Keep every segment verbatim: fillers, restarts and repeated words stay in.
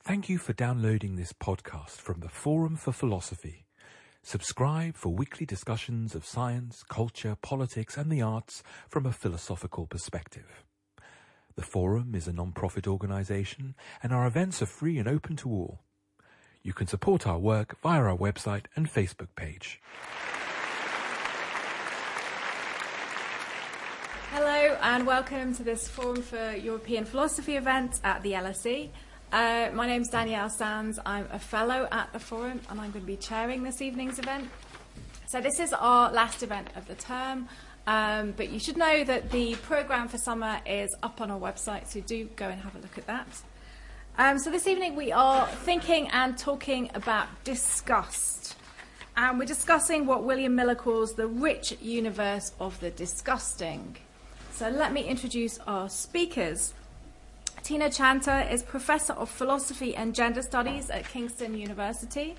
Thank you for downloading this podcast from the Forum for Philosophy. Subscribe for weekly discussions of science, culture, politics and the arts from a philosophical perspective. The Forum is a non-profit organisation and our events are free and open to all. You can support our work via our website and Facebook page. Hello and welcome to this Forum for European Philosophy event at the L S E. Uh, my name's Danielle Sands. I'm a fellow at the Forum and I'm going to be chairing this evening's event. So this is our last event of the term, um, but you should know that the programme for summer is up on our website, so do go and have a look at that. Um, so this evening we are thinking and talking about disgust. And we're discussing what William Miller calls the rich universe of the disgusting. So let me introduce our speakers. Tina Chanter is Professor of Philosophy and Gender Studies at Kingston University.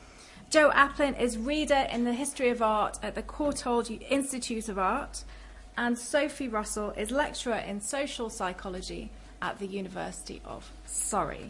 Joe Aplin is Reader in the History of Art at the Courtauld Institute of Art. And Sophie Russell is Lecturer in Social Psychology at the University of Surrey.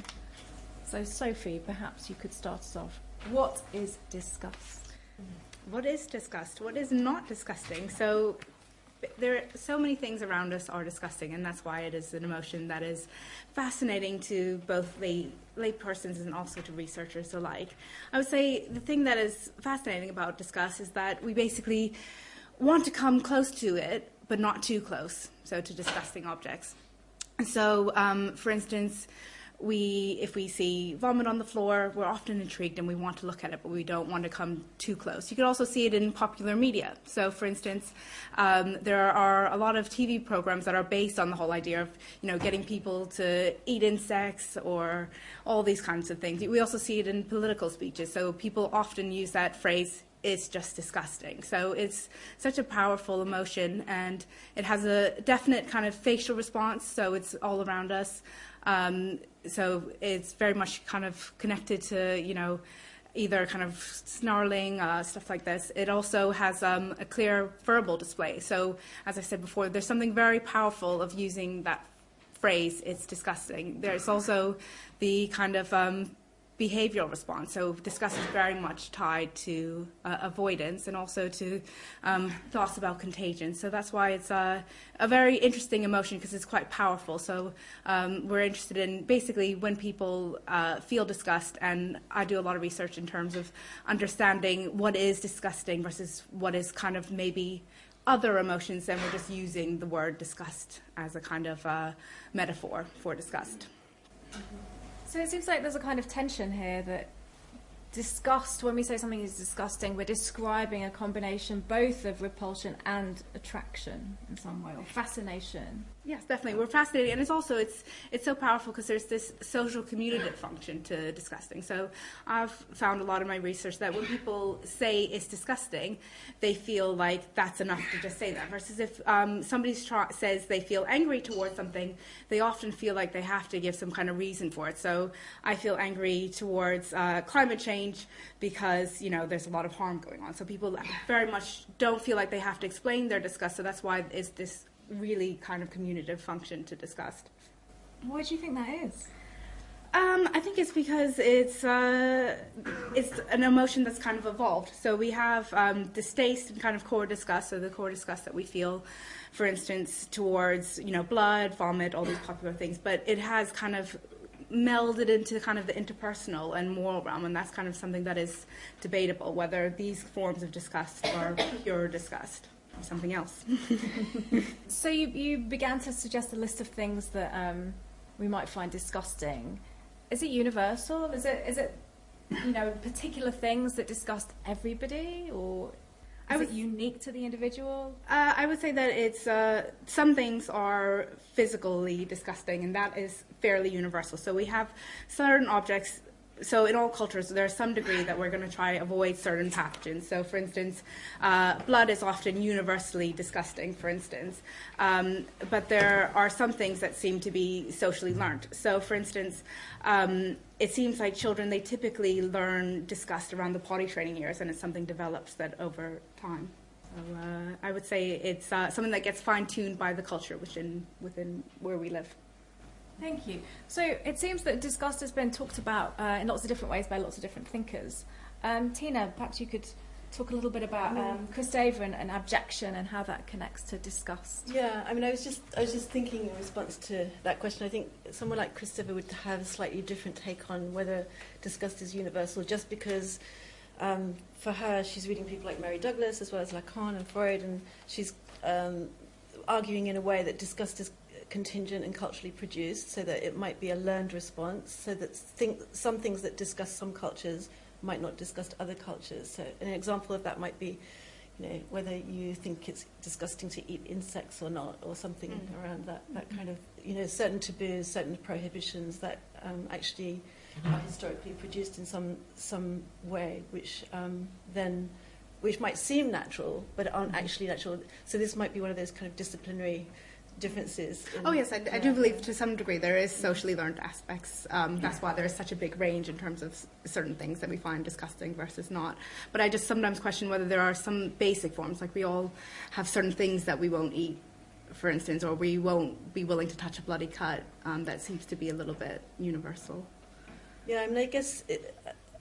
So Sophie, perhaps you could start us off. What is disgust? What is disgust? What is not disgusting? So there are so many things around us are disgusting, and that's why it is an emotion that is fascinating to both lay, lay persons and also to researchers alike. I would say the thing that is fascinating about disgust is that we basically want to come close to it, but not too close, so to disgusting objects. So, um, for instance, we, if we see vomit on the floor, we're often intrigued and we want to look at it, but we don't want to come too close. You can also see it in popular media. So, for instance, um, there are a lot of T V programs that are based on the whole idea of, you know, getting people to eat insects or all these kinds of things. We also see it in political speeches. So people often use that phrase, "It's just disgusting." So it's such a powerful emotion, and it has a definite kind of facial response, so it's all around us. Um, so it's very much kind of connected to, you know, either kind of snarling, uh, stuff like this. It also has um, a clear verbal display. So, as I said before, there's something very powerful of using that phrase, "It's disgusting." There's also the kind of um, behavioral response. So disgust is very much tied to uh, avoidance and also to um, thoughts about contagion. So that's why it's uh, a very interesting emotion, because it's quite powerful. So um, we're interested in basically when people uh, feel disgust, and I do a lot of research in terms of understanding what is disgusting versus what is kind of maybe other emotions, and we're just using the word disgust as a kind of uh, metaphor for disgust. Mm-hmm. So it seems like there's a kind of tension here that disgust, when we say something is disgusting, we're describing a combination both of repulsion and attraction in some way, or fascination. Yes, definitely. We're fascinated, and it's also it's it's so powerful because there's this social commutative function to disgusting. So I've found a lot of my research that when people say it's disgusting, they feel like that's enough to just say that. Versus if um, somebody tra- says they feel angry towards something, they often feel like they have to give some kind of reason for it. So I feel angry towards uh, climate change because, you know, there's a lot of harm going on. So people very much don't feel like they have to explain their disgust. So that's why it's this really kind of commutative function to disgust. Why do you think that is? Um, I think it's because it's uh, it's an emotion that's kind of evolved. So we have um, distaste and kind of core disgust, so the core disgust that we feel, for instance, towards, you know, blood, vomit, all these popular things. But it has kind of melded into kind of the interpersonal and moral realm, and that's kind of something that is debatable, whether these forms of disgust are pure disgust or something else. So you, you began to suggest a list of things that um, we might find disgusting. Is it universal? Is it, is it, you know, particular things that disgust everybody, or is would, it unique to the individual? Uh, I would say that it's uh, some things are physically disgusting, and that is fairly universal. So we have certain objects. So in all cultures, there's some degree that we're going to try to avoid certain pathogens. So, for instance, uh, blood is often universally disgusting, for instance. Um, but there are some things that seem to be socially learned. So, for instance, um, it seems like children, they typically learn disgust around the potty training years, and it's something develops that over time. So uh, I would say it's uh, something that gets fine-tuned by the culture within, within where we live. Thank you. So it seems that disgust has been talked about uh, in lots of different ways by lots of different thinkers. Um, Tina, perhaps you could talk a little bit about um, Kristeva and, and abjection and how that connects to disgust. Yeah, I mean, I was just I was just thinking in response to that question. I think someone like Kristeva would have a slightly different take on whether disgust is universal, just because um, for her, she's reading people like Mary Douglas as well as Lacan and Freud, and she's um, arguing in a way that disgust is contingent and culturally produced, so that it might be a learned response, so that think, some things that disgust some cultures might not disgust other cultures. So an example of that might be, you know, whether you think it's disgusting to eat insects or not, or something mm. around that, that kind of, you know, certain taboos, certain prohibitions that um, actually are historically produced in some some way, which um, then, which might seem natural, but aren't actually natural. So this might be one of those kind of disciplinary differences. In, oh yes, I, I yeah. do believe to some degree there is socially learned aspects. Um, that's why there is such a big range in terms of s- certain things that we find disgusting versus not. But I just sometimes question whether there are some basic forms, like we all have certain things that we won't eat, for instance, or we won't be willing to touch a bloody cut. Um, that seems to be a little bit universal. Yeah, I mean, I guess it,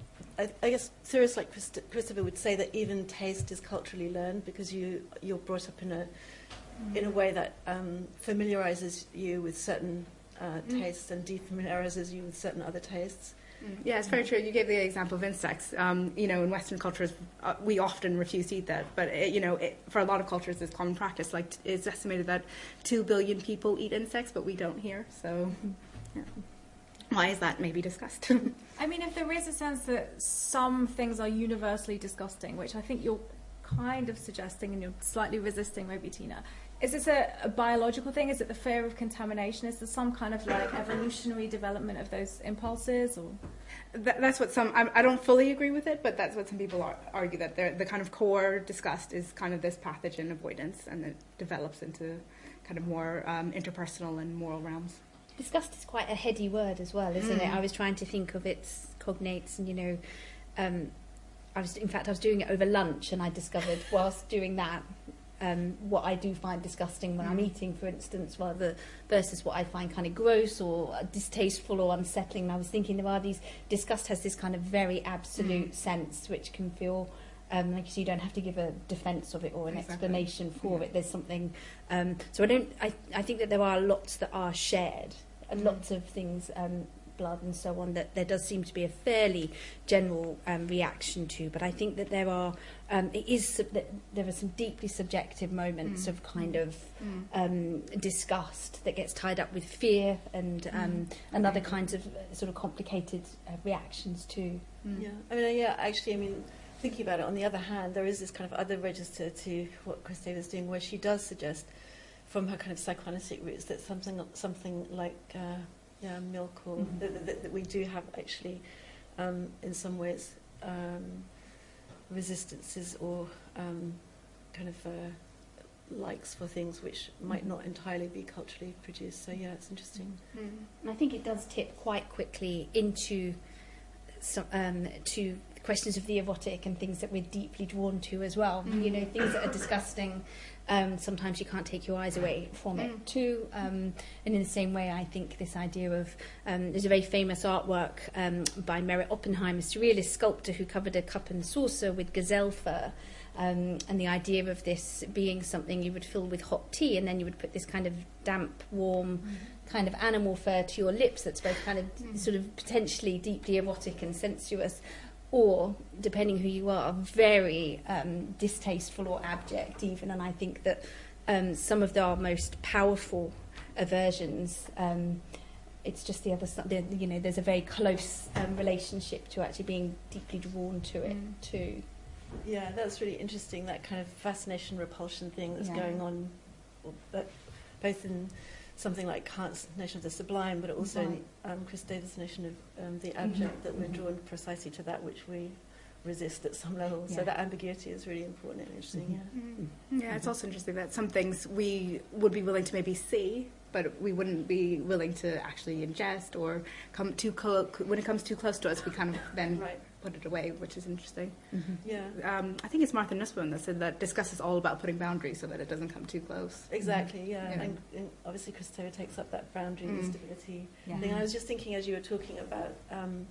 I, I guess theorists like Christ- Kristeva would say that even taste is culturally learned, because you you're brought up in a in a way that um, familiarizes you with certain uh, mm. tastes and defamiliarizes you with certain other tastes. Mm. Yeah, it's very true. You gave the example of insects. Um, you know, in Western cultures, uh, we often refuse to eat that. But, it, you know, it, for a lot of cultures, it's common practice. Like, t- it's estimated that two billion people eat insects, but we don't here. So, yeah. Why is that maybe discussed? I mean, if there is a sense that some things are universally disgusting, which I think you're kind of suggesting and you're slightly resisting, maybe, Tina, is this a, a biological thing? Is it the fear of contamination? Is there some kind of like evolutionary development of those impulses? Or that, that's what some, I, I don't fully agree with it, but that's what some people ar- argue, that the kind of core disgust is kind of this pathogen avoidance, and it develops into kind of more um, interpersonal and moral realms. Disgust is quite a heady word as well, isn't mm. it? I was trying to think of its cognates, and you know, um, I was in fact I was doing it over lunch, and I discovered whilst doing that um, what I do find disgusting when mm. I'm eating, for instance, rather versus what I find kind of gross or distasteful or unsettling. And I was thinking there are these, disgust has this kind of very absolute mm. sense, which can feel Um, like you don't have to give a defence of it or an exactly. explanation for yeah. it. There's something. Um, so I don't. I, I think that there are lots that are shared, and mm. lots of things, um, blood and so on, that there does seem to be a fairly general um, reaction to. But I think that there are. Um, it is sub- that there are some deeply subjective moments mm. of kind of mm. um, disgust that gets tied up with fear and um, mm. and other kinds of uh, sort of complicated uh, reactions too. Mm. Yeah, I mean, yeah, actually, I mean. Thinking about it, on the other hand, there is this kind of other register to what Kristeva is doing, where she does suggest, from her kind of psychoanalytic roots, that something something like uh, yeah, milk, or mm-hmm. that, that, that we do have actually, um, in some ways, um, resistances or um, kind of uh, likes for things which might mm-hmm. not entirely be culturally produced. So yeah, it's interesting. Mm. And I think it does tip quite quickly into some, um, to questions of the erotic and things that we're deeply drawn to as well. Mm. You know, things that are disgusting, um, sometimes you can't take your eyes away from mm. it too. Um, and in the same way, I think this idea of, um, there's a very famous artwork um, by Merritt Oppenheim, a surrealist sculptor who covered a cup and saucer with gazelle fur. Um, and the idea of this being something you would fill with hot tea, and then you would put this kind of damp, warm mm. kind of animal fur to your lips that's both kind of mm. sort of potentially deeply erotic and sensuous, or, depending who you are, very um, distasteful or abject even. And I think that um, some of our most powerful aversions, um, it's just the other side, you know, there's a very close um, relationship to actually being deeply drawn to it mm. too. Yeah, that's really interesting, that kind of fascination-repulsion thing that's yeah. going on, that, both in something like Kant's notion of the sublime, but also right. in um, Kristeva's notion of um, the abject, mm-hmm. that we're drawn precisely to that which we resist at some level. Yeah. So that ambiguity is really important and interesting, mm-hmm. yeah. Mm-hmm. Yeah, it's also interesting that some things we would be willing to maybe see, but we wouldn't be willing to actually ingest or come too close. When it comes too close to us, we kind of then right. put it away, which is interesting. Mm-hmm. Yeah, Um, I think it's Martha Nussbaum that said that disgust is all about putting boundaries so that it doesn't come too close. exactly. Yeah, Yeah. And, and obviously Christopher takes up that boundary and Mm. stability Yeah. thing. I was just thinking as you were talking about um,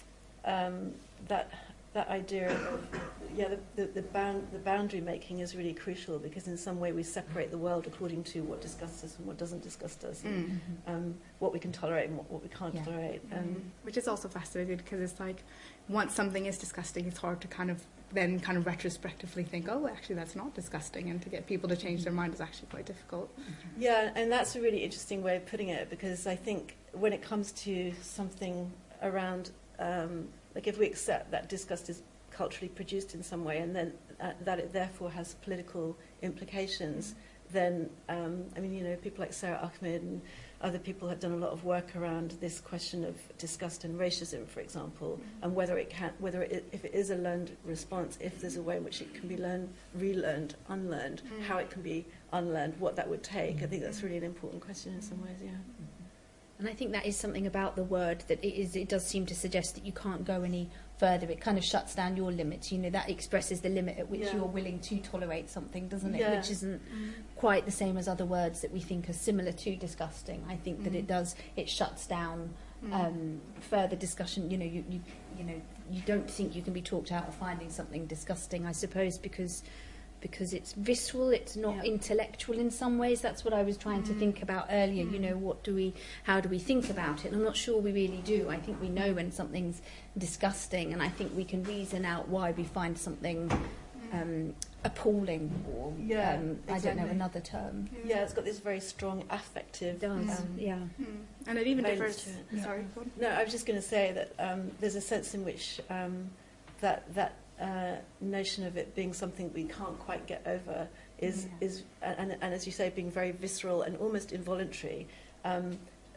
um, that that idea of yeah the the, the, bound, the boundary making is really crucial, because in some way we separate the world according to what disgusts us and what doesn't disgust us, and Mm. um, what we can tolerate and what, what we can't Yeah. tolerate. Um, Um, which is also fascinating because it's like once something is disgusting, it's hard to kind of then kind of retrospectively think, oh, actually that's not disgusting, and to get people to change their mind is actually quite difficult. Yeah, and that's a really interesting way of putting it, because I think when it comes to something around, um, like if we accept that disgust is culturally produced in some way, and then uh, that it therefore has political implications, then, um, I mean, you know, people like Sarah Ahmed and other people have done a lot of work around this question of disgust and racism, for example, and whether it can, whether it, if it is a learned response, if there's a way in which it can be learned, relearned, unlearned, Mm. how it can be unlearned, what that would take. I think that's really an important question in some ways, yeah. And I think that is something about the word that it is. It does seem to suggest that you can't go any further. It kind of shuts down your limits. You know, that expresses the limit at which Yeah. you're willing to tolerate something, doesn't it? Yeah. Which isn't quite the same as other words that we think are similar to disgusting. I think that Mm. it does. It shuts down um, further discussion. You know, you, you you know you don't think you can be talked out of finding something disgusting. I suppose because. because it's visceral, it's not Yeah. intellectual in some ways. That's what I was trying to Mm. think about earlier. You know, what do we, how do we think about it? And I'm not sure we really do. I think we know when something's disgusting, and I think we can reason out why we find something um, appalling, or Yeah, um, I don't know, exactly. another term. Yeah, it's got this very strong affective. It does, um, yeah. Mm. And it even valence differs. to it. Yeah. Sorry, go on. No, I was just going to say that um, there's a sense in which um, that that uh, notion of it being something we can't quite get over is Yeah. is and, and as you say, being very visceral and almost involuntary. Um,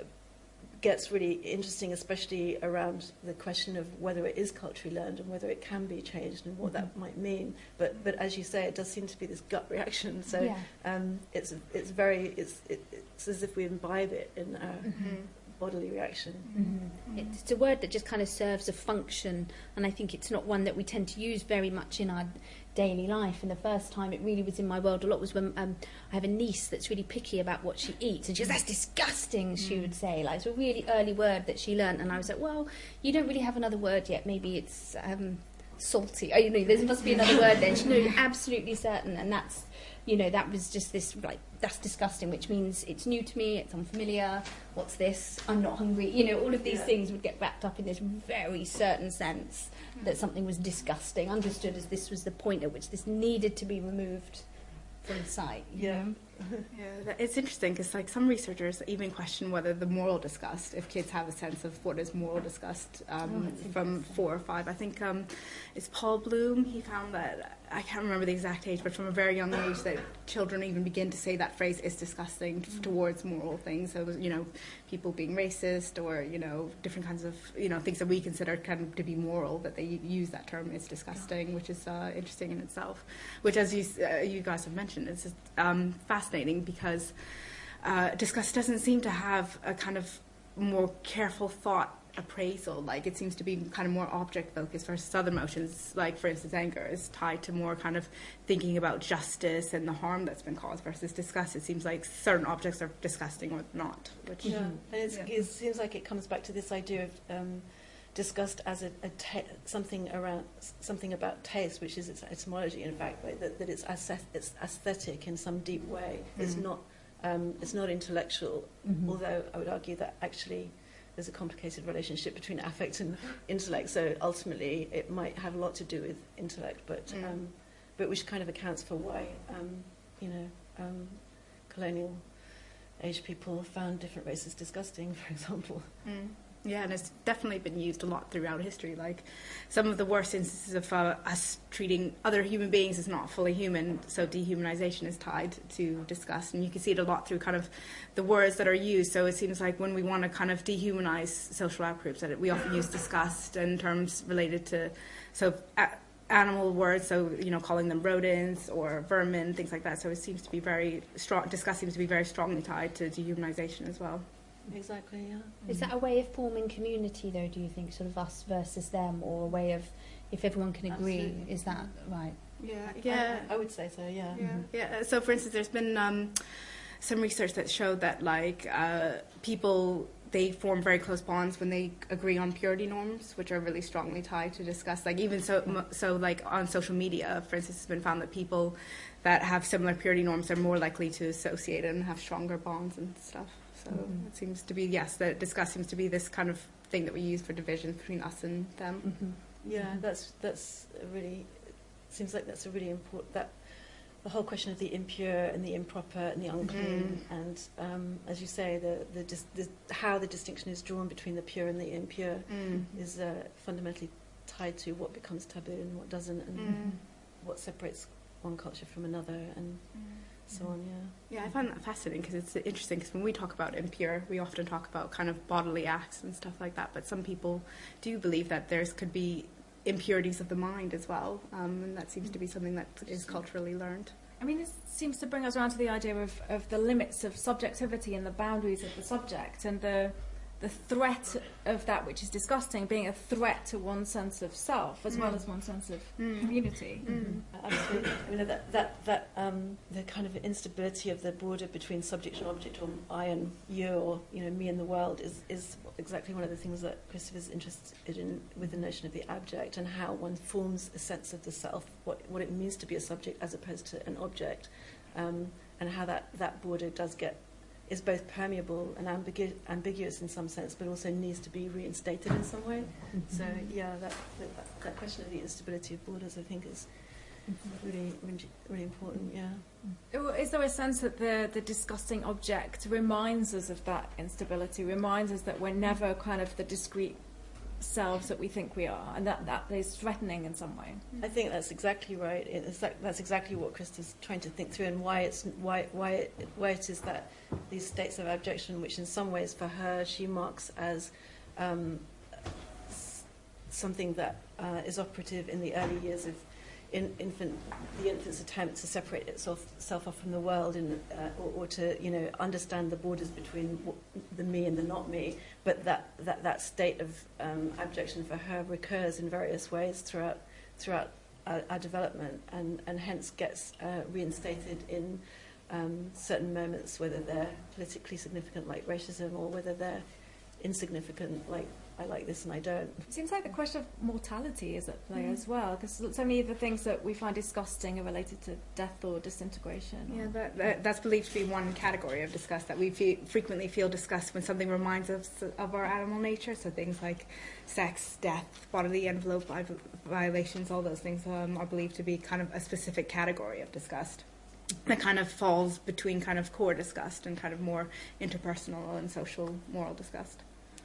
gets really interesting, especially around the question of whether it is culturally learned and whether it can be changed and what that might mean. But but as you say, it does seem to be this gut reaction. So Yeah. um, it's it's very it's it, it's as if we imbibe it in our Mm. bodily reaction. Mhm. It's a word that just kind of serves a function, and I think it's not one that we tend to use very much in our daily life. And the first time it really was in my world a lot was when um, I have a niece that's really picky about what she eats, and she goes, "That's disgusting," she would say. Like, it's a really early word that she learnt, and I was like, well, you don't really have another word yet. Maybe it's um, salty. Oh, you know, there must be another word then. She knows absolutely certain, and that's, you know, that was just this, like, that's disgusting, which means it's new to me, it's unfamiliar, what's this, I'm not hungry. You know, all of these Yeah. things would get wrapped up in this very certain sense that something was disgusting, understood as this was the point at which this needed to be removed from sight. You Yeah. know? Yeah, that- it's interesting because like some researchers even question whether the moral disgust, if kids have a sense of what is moral disgust um, Oh, that's from interesting. four or five. I think um, it's Paul Bloom. He found that, I can't remember the exact age, but from a very young age that children even begin to say that phrase is disgusting t- towards moral things. So, you know, people being racist or, you know, different kinds of, you know, things that we consider kind of to be moral, that they use that term is disgusting, which is uh, interesting in itself. Which, as you, s- uh, you guys have mentioned, is just, um, fascinating because uh, disgust doesn't seem to have a kind of more careful thought appraisal. Like, it seems to be kind of more object focused versus other emotions, like for instance anger is tied to more kind of thinking about justice and the harm that's been caused, versus disgust, it seems like certain objects are disgusting or not, which Yeah, and it's, Yeah. it seems like it comes back to this idea of um, disgust as a, a ta- something around something about taste, which is its etymology. In fact, like, that, that it's, aesthet- it's aesthetic in some deep way. It's Mm. not um, it's not intellectual. Mhm. Although I would argue that actually there's a complicated relationship between affect and intellect. So ultimately, it might have a lot to do with intellect, but Mm. um, but which kind of accounts for why um, you know um, colonial age people found different races disgusting, for example. Mm. Yeah, and it's definitely been used a lot throughout history. Like, some of the worst instances of uh, us treating other human beings as not fully human, so dehumanization is tied to disgust, and you can see it a lot through kind of the words that are used. So it seems like when we want to kind of dehumanize social outgroups, that we often use disgust in terms related to, so a- animal words, so, you know, calling them rodents or vermin, things like that. So it seems to be very strong, disgust seems to be very strongly tied to dehumanization as well. Exactly, yeah. Is that a way of forming community, though, do you think, sort of us versus them, or a way of, if everyone can agree, Absolutely. is that right? Yeah, I- yeah. I, I would say so, yeah. Yeah, yeah. So, for instance, there's been um, some research that showed that, like, uh, people, they form very close bonds when they agree on purity norms, which are really strongly tied to discuss. Like, even so, m- so like on social media, for instance, it's been found that people that have similar purity norms are more likely to associate and have stronger bonds and stuff. So Mhm. it seems to be, yes, that discuss seems to be this kind of thing that we use for division between us and them. Mm-hmm. Yeah, Mhm. that's that's a really, it seems like that's a really important, that the whole question of the impure and the improper and the unclean, Mhm. and um, as you say, the, the, dis, the how the distinction is drawn between the pure and the impure Mm. is uh, fundamentally tied to what becomes taboo and what doesn't, and Mm. what separates one culture from another, and so on, yeah. Yeah, I find that fascinating because it's interesting because when we talk about impure, we often talk about kind of bodily acts and stuff like that, but some people do believe that there's could be impurities of the mind as well, um, and that seems to be something that is culturally learned. I mean, this seems to bring us around to the idea of, of the limits of subjectivity and the boundaries of the subject, and the the threat of that which is disgusting being a threat to one's sense of self as Mm. well as one's sense of Mm. community. Mm. Absolutely. I mean, that, that, that um, the kind of instability of the border between subject and object, or I and you, or, you know, me and the world, is, is exactly one of the things that Christopher's interested in with the notion of the abject, and how one forms a sense of the self, what, what it means to be a subject as opposed to an object, um, and how that, that border does get, is both permeable and ambigu- ambiguous in some sense, but also needs to be reinstated in some way. So, yeah, that, that, that question of the instability of borders, I think, is really, really, really important, yeah. Is there a sense that the, the disgusting object reminds us of that instability, reminds us that we're never kind of the discrete selves that we think we are, and that, that is threatening in some way? I think that's exactly right. It's that, that's exactly what Krista's trying to think through, and why it's why why it, why it is that these states of abjection, which in some ways for her she marks as um, s- something that uh, is operative in the early years of in, infant, the infant's attempt to separate itself, self off from the world, and uh, or, or to, you know, understand the borders between w- the me and the not me. But that that, that state of um, abjection for her recurs in various ways throughout throughout our, our development, and, and hence gets uh, reinstated in um, certain moments, whether they're politically significant like racism, or whether they're insignificant like I like this and I don't. It seems like the question of mortality is at play Mm. as well, because so many of the things that we find disgusting are related to death or disintegration. Yeah, that, that, that's believed to be one category of disgust that we fe- frequently feel disgust when something reminds us of our animal nature. So things like sex, death, bodily envelope vi- violations, all those things um, are believed to be kind of a specific category of disgust that kind of falls between kind of core disgust and kind of more interpersonal and social moral disgust.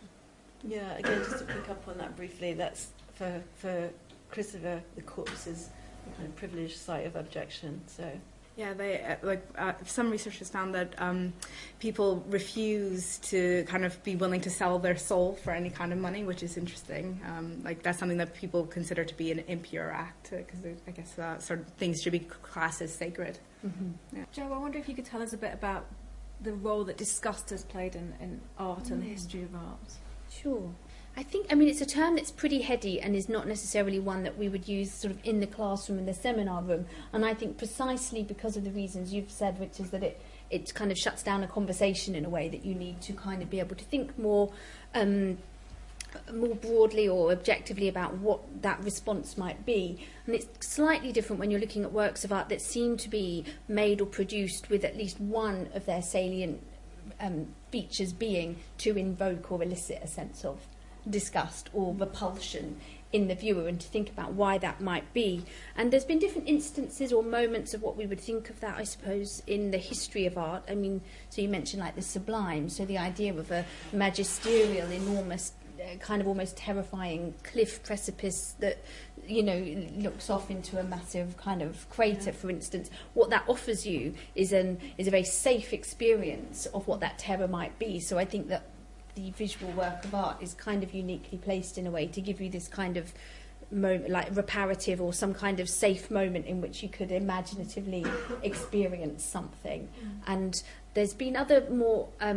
Yeah, again, just to pick up on that briefly, that's for for Christopher, the corpse is a kind of privileged site of abjection. So Yeah, they uh, like uh, some researchers found that um, people refuse to kind of be willing to sell their soul for any kind of money, which is interesting. Um, like that's something that people consider to be an impure act, because uh, I guess uh, sort of things should be classed as sacred. Mm-hmm. Joe, I wonder if you could tell us a bit about the role that disgust has played in, in art and the Mm. history of art. Sure. I think, I mean, it's a term that's pretty heady and is not necessarily one that we would use sort of in the classroom, in the seminar room. And I think precisely because of the reasons you've said, which is that it, it kind of shuts down a conversation in a way that you need to kind of be able to think more um, more broadly or objectively about what that response might be. And it's slightly different when you're looking at works of art that seem to be made or produced with at least one of their salient um, features being to invoke or elicit a sense of disgust or repulsion in the viewer, and to think about why that might be. And there's been different instances or moments of what we would think of that, I suppose, in the history of art. I mean, so you mentioned like the sublime, so the idea of a magisterial, enormous, uh, kind of almost terrifying cliff precipice that, you know, looks off into a massive kind of crater, for instance. What that offers you is an is a very safe experience of what that terror might be. So I think that the visual work of art is kind of uniquely placed in a way to give you this kind of moment, like reparative or some kind of safe moment in which you could imaginatively experience something. And there's been other more um,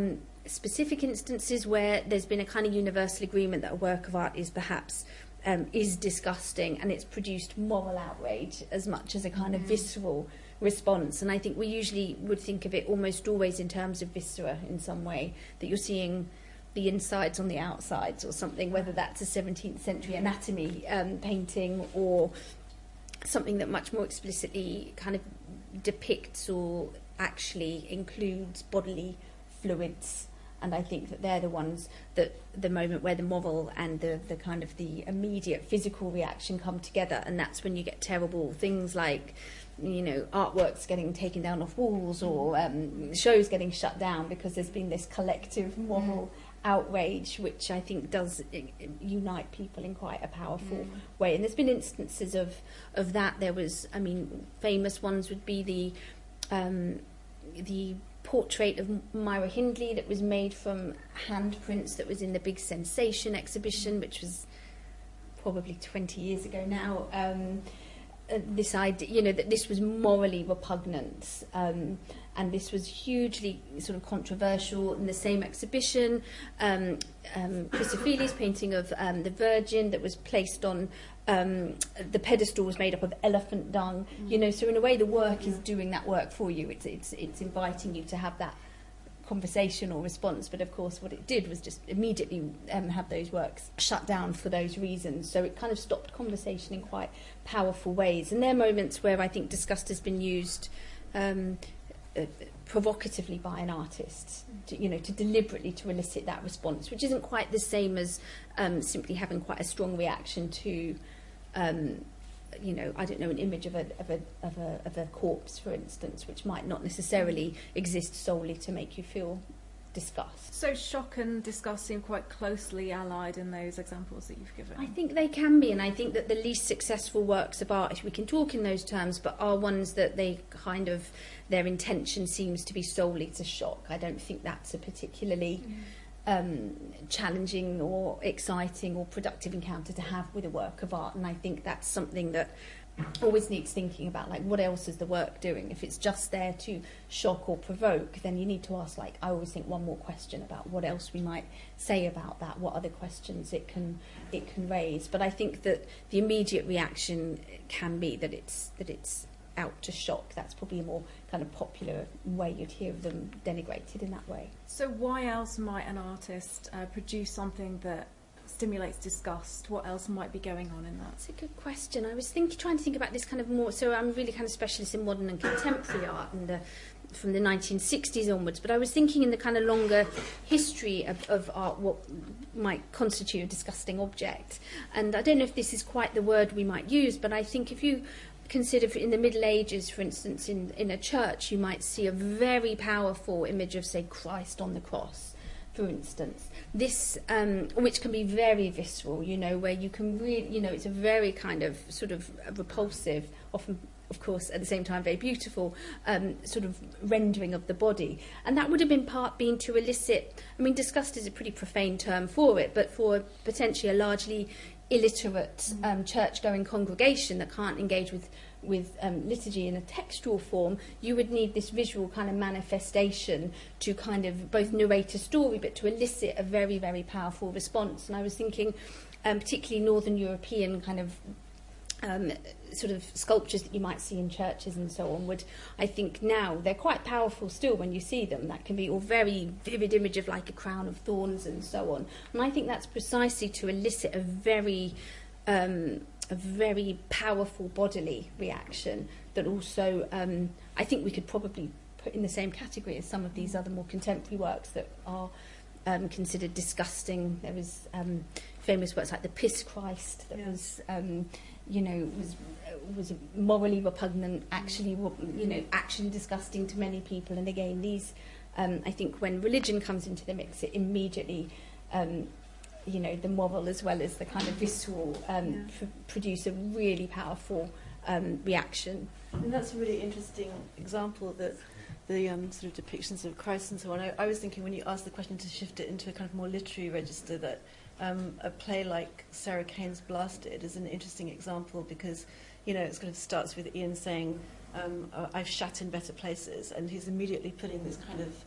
specific instances where there's been a kind of universal agreement that a work of art is perhaps um, is disgusting, and it's produced moral outrage as much as a kind of visceral response. And I think we usually would think of it almost always in terms of viscera in some way, that you're seeing the insides on the outsides or something, whether that's a seventeenth century anatomy um, painting or something that much more explicitly kind of depicts or actually includes bodily fluids. And I think that they're the ones that the moment where the moral and the, the kind of the immediate physical reaction come together, and that's when you get terrible things like, you know, artworks getting taken down off walls or um, shows getting shut down because there's been this collective moral outrage, which I think does unite people in quite a powerful mm. way. And there's been instances of, of that. There was, I mean, famous ones would be the um, the portrait of Myra Hindley that was made from handprints that was in the Big Sensation exhibition, which was probably twenty years ago now. Um, uh, this idea, you know, that this was morally repugnant, um, and this was hugely sort of controversial. In the same exhibition, um, um, Christopher's painting of um, the Virgin that was placed on um, the pedestal was made up of elephant dung. Mm. You know, so in a way, the work is doing that work for you. It's it's it's inviting you to have that conversation or response, but of course what it did was just immediately um, have those works shut down for those reasons. So it kind of stopped conversation in quite powerful ways. And there are moments where I think disgust has been used um, uh, provocatively by an artist, to, you know, to deliberately to elicit that response, which isn't quite the same as um, simply having quite a strong reaction to um, you know, I don't know, an image of a of a of a of a corpse, for instance, which might not necessarily exist solely to make you feel disgust. So shock and disgust seem quite closely allied in those examples that you've given. I think they can be, and I think that the least successful works of art, if we can talk in those terms, but are ones that they kind of, their intention seems to be solely to shock. I don't think that's a particularly mm. Um, challenging or exciting or productive encounter to have with a work of art. And I think that's something that always needs thinking about, like, what else is the work doing? If it's just there to shock or provoke, then you need to ask, like, I always think one more question about what else we might say about that, what other questions it can it can raise. But I think that the immediate reaction can be that it's that it's out to shock. That's probably a more kind of popular way you'd hear of them denigrated in that way. So why else might an artist uh, produce something that stimulates disgust? What else might be going on in that? That's a good question. I was think, trying to think about this kind of more, so I'm really kind of specialist in modern and contemporary art and the, from the nineteen sixties onwards, but I was thinking in the kind of longer history of, of art what might constitute a disgusting object. And I don't know if this is quite the word we might use, but I think if you consider in the Middle Ages, for instance, in, in a church, you might see a very powerful image of, say, Christ on the cross, for instance. This, um, which can be very visceral, you know, where you can really, you know, it's a very kind of sort of repulsive, often, of course, at the same time, very beautiful um, sort of rendering of the body. And that would have been part being to elicit, I mean, disgust is a pretty profane term for it, but for potentially a largely illiterate um, church-going congregation that can't engage with with um, liturgy in a textual form, you would need this visual kind of manifestation to kind of both narrate a story but to elicit a very, very powerful response. And I was thinking um, particularly Northern European kind of um, sort of sculptures that you might see in churches and so on would, I think now, they're quite powerful still when you see them. That can be a very vivid image of like a crown of thorns and so on. And I think that's precisely to elicit a very um, a very powerful bodily reaction that also um, I think we could probably put in the same category as some of these other more contemporary works that are um, considered disgusting. There was um, famous works like the Piss Christ that yeah. was um, you know was was morally repugnant, actually you know actually disgusting to many people. And again, these um, I think when religion comes into the mix, it immediately um, you know, the moral as well as the kind of visceral um, yeah. pr- produce a really powerful um, reaction. And that's a really interesting example, that the um, sort of depictions of Christ and so on. I, I was thinking when you asked the question to shift it into a kind of more literary register, that um, a play like Sarah Kane's Blasted is an interesting example because, you know, it kind of starts with Ian saying, um, I've shat in better places, and he's immediately putting this kind of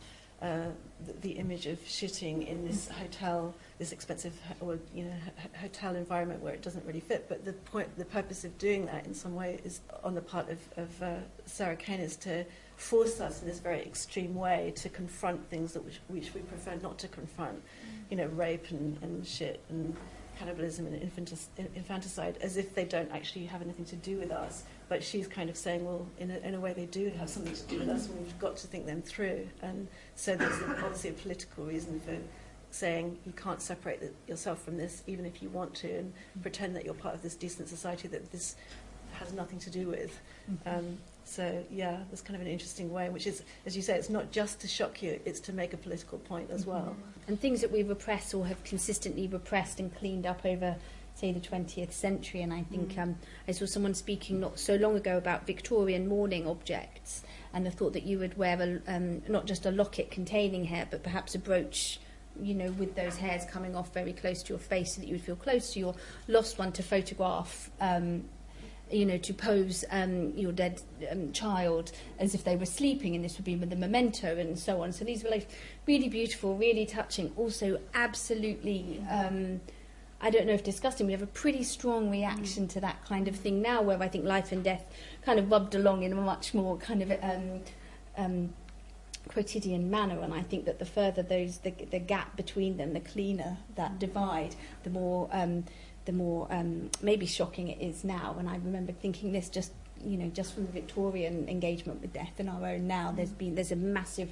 uh, the, the image of shitting in this hotel, this expensive ho- or you know h- hotel environment where it doesn't really fit. But the point, the purpose of doing that in some way is on the part of, of uh, Sarah Kane is to force us in this very extreme way to confront things that which, which we prefer not to confront, you know, rape and, and shit and cannibalism and infantis- infanticide, as if they don't actually have anything to do with us. But she's kind of saying, well, in a, in a way they do have something to do with us, and we've got to think them through. And so there's obviously a political reason for saying you can't separate the, yourself from this, even if you want to, and pretend that you're part of this decent society that this has nothing to do with. Um, so, yeah, that's kind of an interesting way, which is, as you say, it's not just to shock you, it's to make a political point as well. And things that we repress or have consistently repressed and cleaned up over, say, the twentieth century. And I think Mm. um, I saw someone speaking not so long ago about Victorian mourning objects and the thought that you would wear a, um, not just a locket containing hair, but perhaps a brooch, you know, with those hairs coming off very close to your face so that you would feel close to your lost one, to photograph, um, you know, to pose um, your dead um, child as if they were sleeping, and this would be with the memento and so on. So these were like really beautiful, really touching, also absolutely, um, I don't know if disgusting. We have a pretty strong reaction to that kind of thing now, where I think life and death kind of rubbed along in a much more kind of um, um, quotidian manner. And I think that the further those, the, the gap between them, the cleaner that divide, the more... Um, the more um, maybe shocking it is now. And I remember thinking this just, you know, just from the Victorian engagement with death and our own now, there's been, there's a massive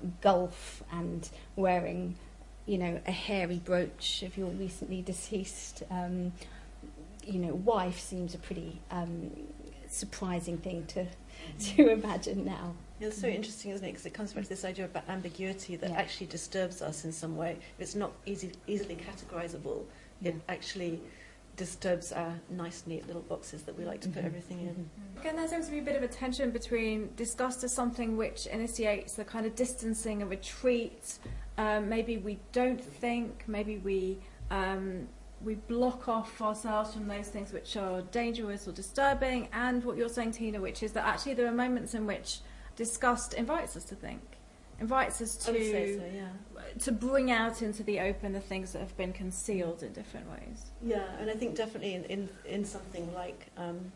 gulf, and wearing, you know, a hairy brooch of your recently deceased, um, you know, wife seems a pretty um, surprising thing to, to imagine now. Yeah, it's so interesting, isn't it? Because it comes back to this idea about ambiguity that Yeah. actually disturbs us in some way. If it's not easy, easily categorizable, it Yeah. actually disturbs our nice, neat little boxes that we like to put everything in. Again, there seems to be a bit of a tension between disgust as something which initiates the kind of distancing, a retreat. Um, maybe we don't think, maybe we um, we block off ourselves from those things which are dangerous or disturbing, and what you're saying, Tina, which is that actually there are moments in which disgust invites us to think, invites us I would say to so, yeah. to bring out into the open the things that have been concealed in different ways. Yeah, and I think definitely in, in, in something like, um,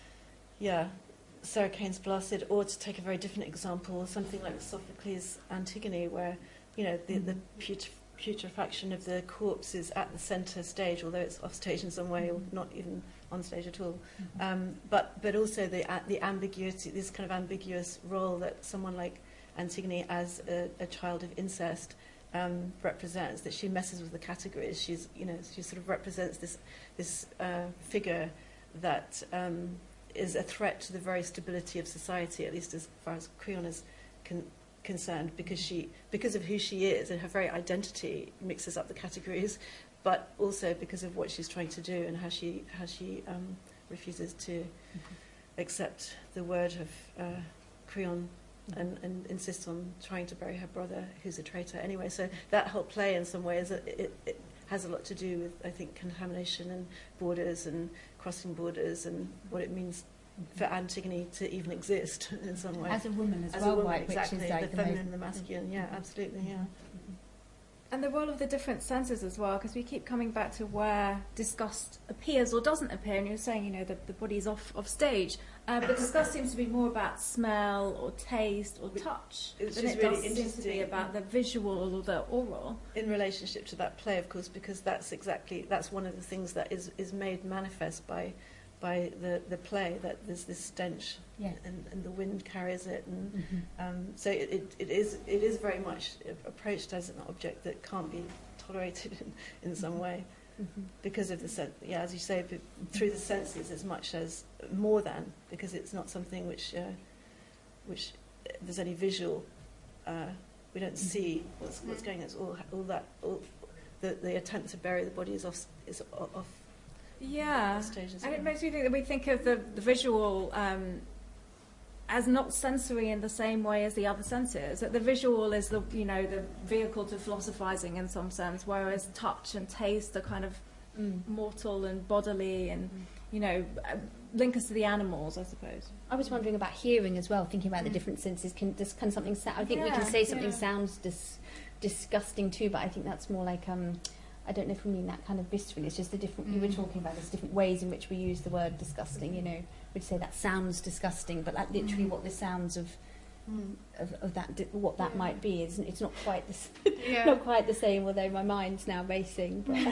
yeah, Sarah Kane's Blasted, or to take a very different example, something like Sophocles' Antigone, where, you know, the, the putri- putrefaction of the corpse is at the centre stage, although it's off stage in some way, or not even on stage at all. Um, but, but also the, uh, the ambiguity, this kind of ambiguous role that someone like Antigone as a, a child of incest um, represents, that she messes with the categories. She's, you know, she sort of represents this this uh, figure that um, is a threat to the very stability of society, at least as far as Creon is con- concerned, because she, because of who she is and her very identity mixes up the categories, but also because of what she's trying to do and how she how she um, refuses to mm-hmm. accept the word of uh, Creon. And, and insists on trying to bury her brother, who's a traitor. Anyway, so that whole play, in some ways, it, it, it has a lot to do with, I think, contamination and borders and crossing borders and what it means for Antigone to even exist in some way. As a woman as, As well, a woman, right? exactly, Which is like the feminine and the masculine. Yeah, absolutely. Yeah. And the role of the different senses as well, because we keep coming back to where disgust appears or doesn't appear, and you're saying, you know, that the body's off, off stage, uh, but disgust seems to be more about smell or taste or touch It's than just it really does seem to be interesting. about the visual or the oral. In relationship to that play, of course, because that's exactly, that's one of the things that is, is made manifest by by the, the play, that there's this stench, Yeah. and, and the wind carries it, and Mm-hmm. um, so it, it, it is it is very much approached as an object that can't be tolerated in, in some way, Mm-hmm. because of the sense, yeah, as you say, b- through the senses as much as more than, because it's not something which uh, which uh, there's any visual. Uh, we don't see what's what's going on. It's all all that all the the attempt to bury the body is off is o- off. Yeah, Stage as and it well. makes me think that we think of the, the visual um, as not sensory in the same way as the other senses. That the visual is the, you know, the vehicle to philosophizing in some sense, whereas touch and taste are kind of Mm. mortal and bodily and you know, uh, link us to the animals, I suppose. I was wondering about hearing as well, thinking about the different senses. Can, does, can something sa- I think we Yeah, can say something yeah. sounds dis- disgusting too, but I think that's more like, um, I don't know if we mean that kind of viscerally. It's just the different, you were Mm. talking about, there's different ways in which we use the word disgusting, you know. We'd say that sounds disgusting, but like literally Mm. what the sounds of Mm. of, of that, di- what that Yeah. might be, is it's not quite the s- Yeah. not quite the same. Although my mind's now racing. But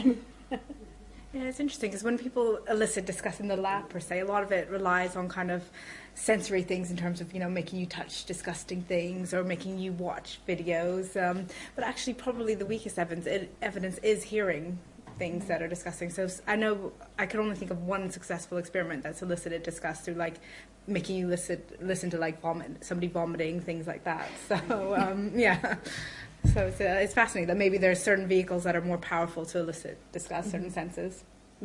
Yeah, it's interesting because when people elicit disgust in the lab per se, a lot of it relies on kind of sensory things in terms of, you know, making you touch disgusting things or making you watch videos. Um, but actually, probably the weakest evidence, it, evidence is hearing things that are disgusting. So s- I know I can only think of one successful experiment that's elicited disgust through like making you listen listen to like vomit, somebody vomiting, things like that. So um, yeah. So it's, uh, it's fascinating that maybe there are certain vehicles that are more powerful to elicit disgust, certain senses.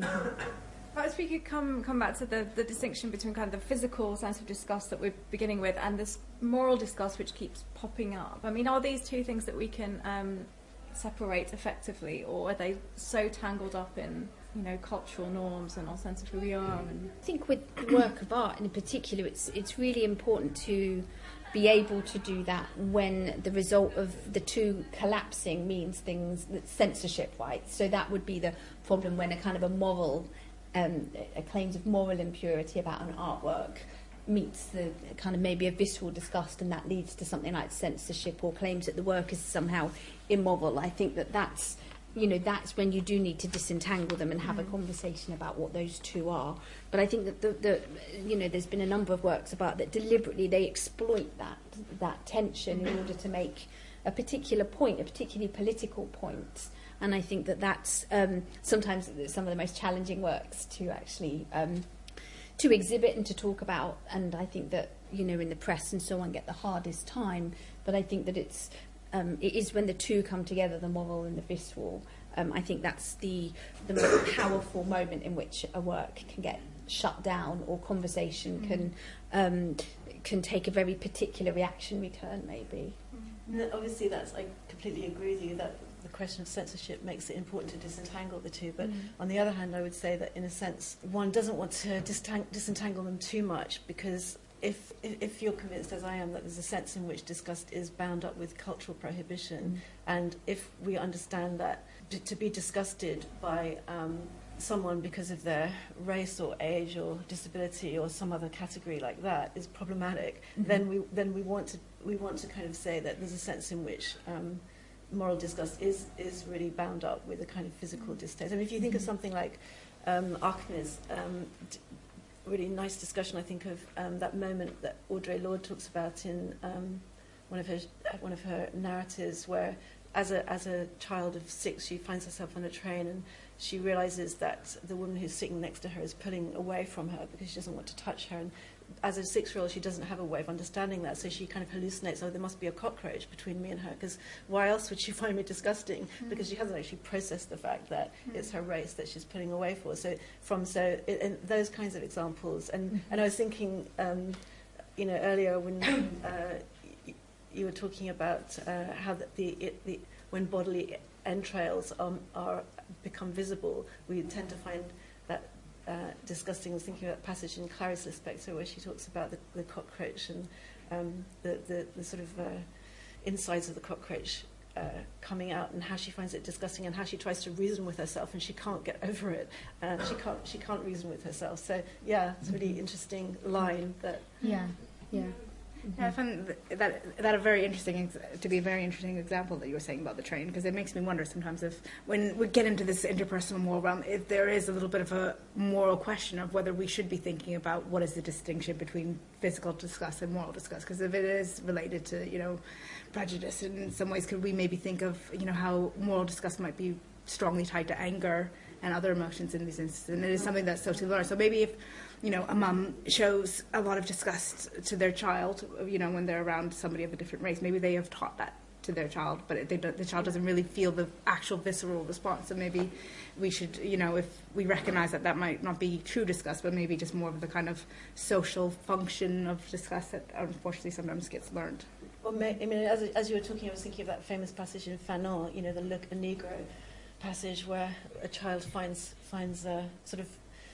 Perhaps we could come come back to the, the distinction between kind of the physical sense of disgust that we're beginning with and this moral disgust which keeps popping up. I mean, are these two things that we can um, separate effectively, or are they so tangled up in, you know, cultural norms and our sense of who we are? And I think with the work of art in particular, it's it's really important to be able to do that when the result of the two collapsing means things that censorship, right? So that would be the problem when a kind of a moral, um, a claims of moral impurity about an artwork meets the kind of maybe a visceral disgust, and that leads to something like censorship or claims that the work is somehow immoral. I think that that's, you know, that's when you do need to disentangle them and have a conversation about what those two are. But I think that the, the you know, there's been a number of works about that deliberately they exploit that that tension in order to make a particular point, a particularly political point. And I think that that's um, sometimes some of the most challenging works to actually um, to exhibit and to talk about. And I think that, you know, in the press and so on get the hardest time. But I think that it's Um, it is when the two come together, the moral and the visceral. Um, I think that's the the most powerful moment in which a work can get shut down, or conversation Mm. can um, can take a very particular reactionary turn, maybe. No, obviously, that's I completely agree with you that the question of censorship makes it important to disentangle the two. But Mm. on the other hand, I would say that in a sense, one doesn't want to distang- disentangle them too much, because if, if if you're convinced, as I am, that there's a sense in which disgust is bound up with cultural prohibition, Mm. and if we understand that d- to be disgusted by um, someone because of their race or age or disability or some other category like that is problematic, Mhm. then we then we want to we want to kind of say that there's a sense in which um, moral disgust is is really bound up with a kind of physical distaste. I mean, if you think of something like um, Archne's um, d- really nice discussion, I think, of um, that moment that Audre Lorde talks about in um, one of her one of her narratives, where as a as a child of six, she finds herself on a train and she realizes that the woman who's sitting next to her is pulling away from her because she doesn't want to touch her. And as a six-year-old, she doesn't have a way of understanding that, so she kind of hallucinates, oh, there must be a cockroach between me and her, because why else would she find me disgusting? Mm. Because she hasn't actually processed the fact that Mm. it's her race that she's pulling away for. So from so it, and those kinds of examples, and Mhm. and I was thinking, um, you know, earlier when uh, y- you were talking about uh, how the, the, it, the when bodily entrails um, are become visible, we tend to find that uh, disgusting. I was thinking about a passage in Clarice Lispector where she talks about the, the cockroach and um, the, the, the sort of uh, insides of the cockroach uh, coming out, and how she finds it disgusting, and how she tries to reason with herself and she can't get over it. Uh, she can't she can't reason with herself. So yeah, it's a really interesting line that. Yeah, yeah. Yeah, I find th- that that a very interesting ex- to be a very interesting example that you were saying about the train, because it makes me wonder sometimes if when we get into this interpersonal moral realm, if there is a little bit of a moral question of whether we should be thinking about what is the distinction between physical disgust and moral disgust, because if it is related to, you know, prejudice, in some ways could we maybe think of, you know, how moral disgust might be strongly tied to anger and other emotions in these instances, and it is something that's socially learned. So maybe if, you know, a mum shows a lot of disgust to their child, you know, when they're around somebody of a different race, maybe they have taught that to their child, but it, they don't, the child doesn't really feel the actual visceral response. So maybe we should, you know, if we recognize that that might not be true disgust, but maybe just more of the kind of social function of disgust that unfortunately sometimes gets learned. Well, may, I mean, as, as you were talking, I was thinking of that famous passage in Fanon, you know, the Look a Negro passage, where a child finds finds a sort of uh,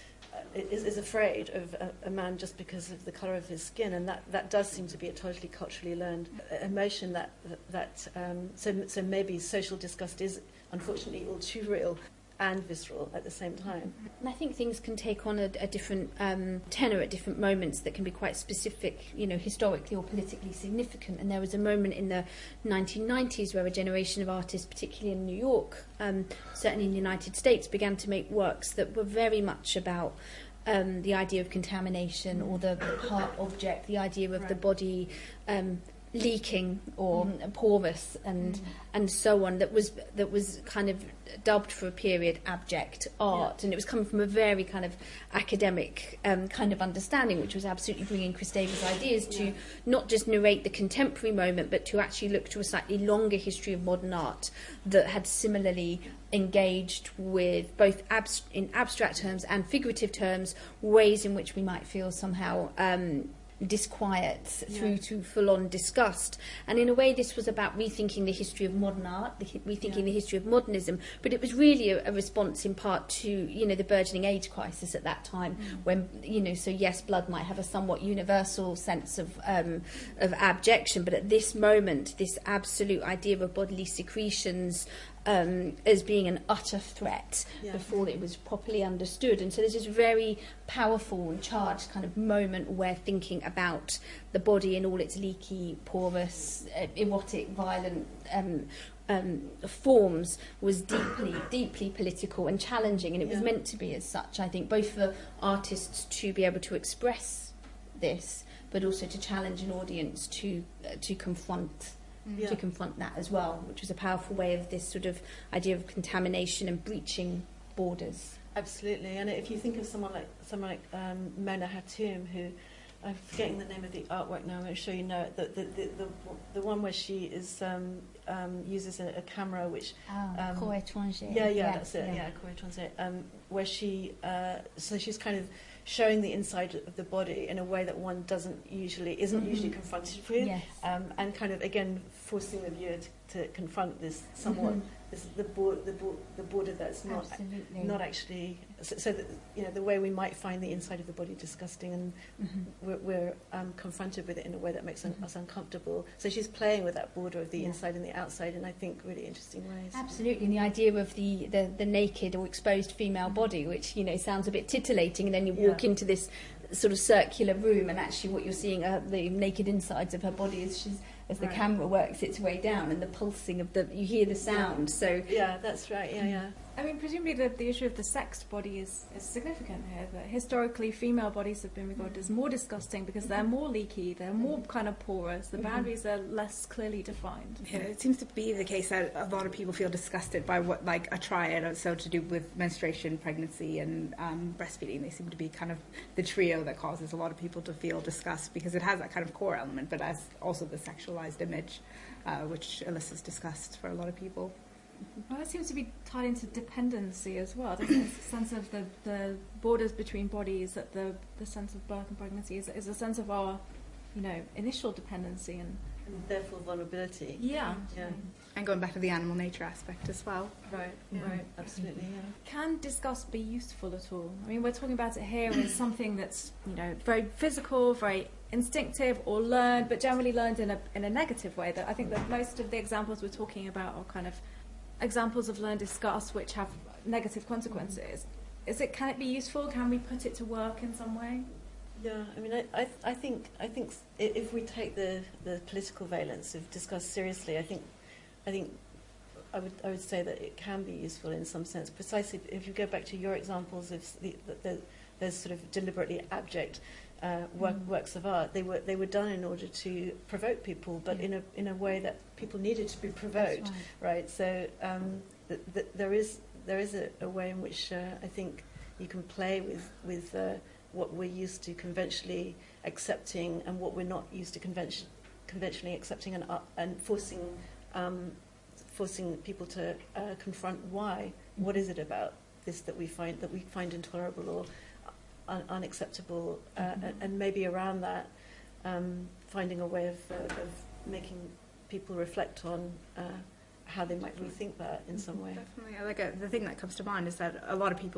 is, is afraid of a, a man just because of the colour of his skin, and that, that does seem to be a totally culturally learned emotion. That that um, so so maybe social disgust is unfortunately all too real and visceral at the same time. And I think things can take on a, a different um, tenor at different moments that can be quite specific, you know, historically or politically significant. And there was a moment in the nineteen nineties where a generation of artists, particularly in New York, um, certainly in the United States, began to make works that were very much about um, the idea of contamination or the, the part object, the idea of Right. the body um, leaking or mm. porous and mm. and so on, that was that was kind of dubbed for a period abject art, yeah. and it was coming from a very kind of academic um, kind of understanding, which was absolutely bringing Chris Davis' ideas to yeah. not just narrate the contemporary moment, but to actually look to a slightly longer history of modern art that had similarly engaged with both abs- in abstract terms and figurative terms ways in which we might feel somehow um, disquiet through yeah. to full-on disgust. And in a way this was about rethinking the history of modern art, the, rethinking yeah. the history of modernism, but it was really a, a response in part to, you know, the burgeoning AIDS crisis at that time, mm. when, you know, so yes, blood might have a somewhat universal sense of um, of abjection, but at this moment this absolute idea of bodily secretions Um, as being an utter threat yeah. before it was properly understood. And so there's this very powerful and charged kind of moment where thinking about the body in all its leaky, porous, uh, erotic, violent um, um, forms was deeply, deeply political and challenging, and it was yeah. meant to be as such, I think, both for artists to be able to express this, but also to challenge an audience to uh, to confront Yeah. to confront that as well, which was a powerful way of this sort of idea of contamination and breaching borders. Absolutely, and if you think of someone like someone like um, Mona Hatoum, who I'm forgetting the name of the artwork now, I'm sure you know it. The the the, the, the one where she is um, um, uses a, a camera which oh, um, Cour étrangère. Yeah, yeah, yeah, that's it. Yeah, yeah Cour étrangère. Um, where she uh, so she's kind of showing the inside of the body in a way that one doesn't usually, isn't mm-hmm. usually confronted with, yes. um, and kind of again forcing the viewer to, to confront this somewhat, mm-hmm. this, the, bo- the, bo- the border that's not Absolutely. not actually, so, so that, you know, the way we might find the inside of the body disgusting, and mm-hmm. we're, we're um, confronted with it in a way that makes mm-hmm. us uncomfortable. So she's playing with that border of the yeah. inside and the outside in, I think, really interesting ways. Absolutely, and the idea of the, the, the naked or exposed female mm-hmm. body, which, you know, sounds a bit titillating, and then you yeah. walk into this sort of circular room, and actually what you're seeing are the naked insides of her body as she's as the right. camera works its way down, and the pulsing of the, you hear the sound. Yeah. So yeah, that's right. Yeah, yeah. I mean, presumably the, the issue of the sexed body is, is significant here. That historically, female bodies have been regarded as more disgusting because they're more leaky, they're more kind of porous, the boundaries are less clearly defined. Yeah, it seems to be the case that a lot of people feel disgusted by what, like, a triad, so to do with menstruation, pregnancy, and um, breastfeeding. They seem to be kind of the trio that causes a lot of people to feel disgust, because it has that kind of core element, but as also the sexualized image, uh, which Alyssa's discussed for a lot of people. Well, that seems to be tied into dependency as well, doesn't it? It's a sense of the, the borders between bodies, that the, the sense of birth and pregnancy is, is a sense of our, you know, initial dependency and, and therefore vulnerability. Yeah. Yeah. And going back to the animal nature aspect as well. Right, yeah. right, absolutely, yeah. Can disgust be useful at all? I mean, we're talking about it here as something that's, you know, very physical, very instinctive or learned, but generally learned in a in a negative way. That I think that most of the examples we're talking about are kind of examples of learned disgust which have negative consequences. Is it, can it be useful? Can we put it to work in some way? Yeah, I mean, I, I, I think, I think if we take the, the political valence of disgust seriously, I think, I think, I would, I would say that it can be useful in some sense. Precisely, if you go back to your examples of the, the, the those sort of deliberately abject uh, work, mm. works of art, they were they were done in order to provoke people, but yeah. in a in a way that people needed to be provoked, right. right? So um, th- th- there is there is a, a way in which uh, I think you can play with with uh, what we're used to conventionally accepting and what we're not used to convention, conventionally accepting, and uh, and forcing um, forcing people to uh, confront why. What is it about this that we find that we find intolerable or un- unacceptable, uh, mm-hmm. and, and maybe around that, um, finding a way of, uh, of making people reflect on uh, how they might rethink that in some way. Definitely. Like a, the thing that comes to mind is that a lot of people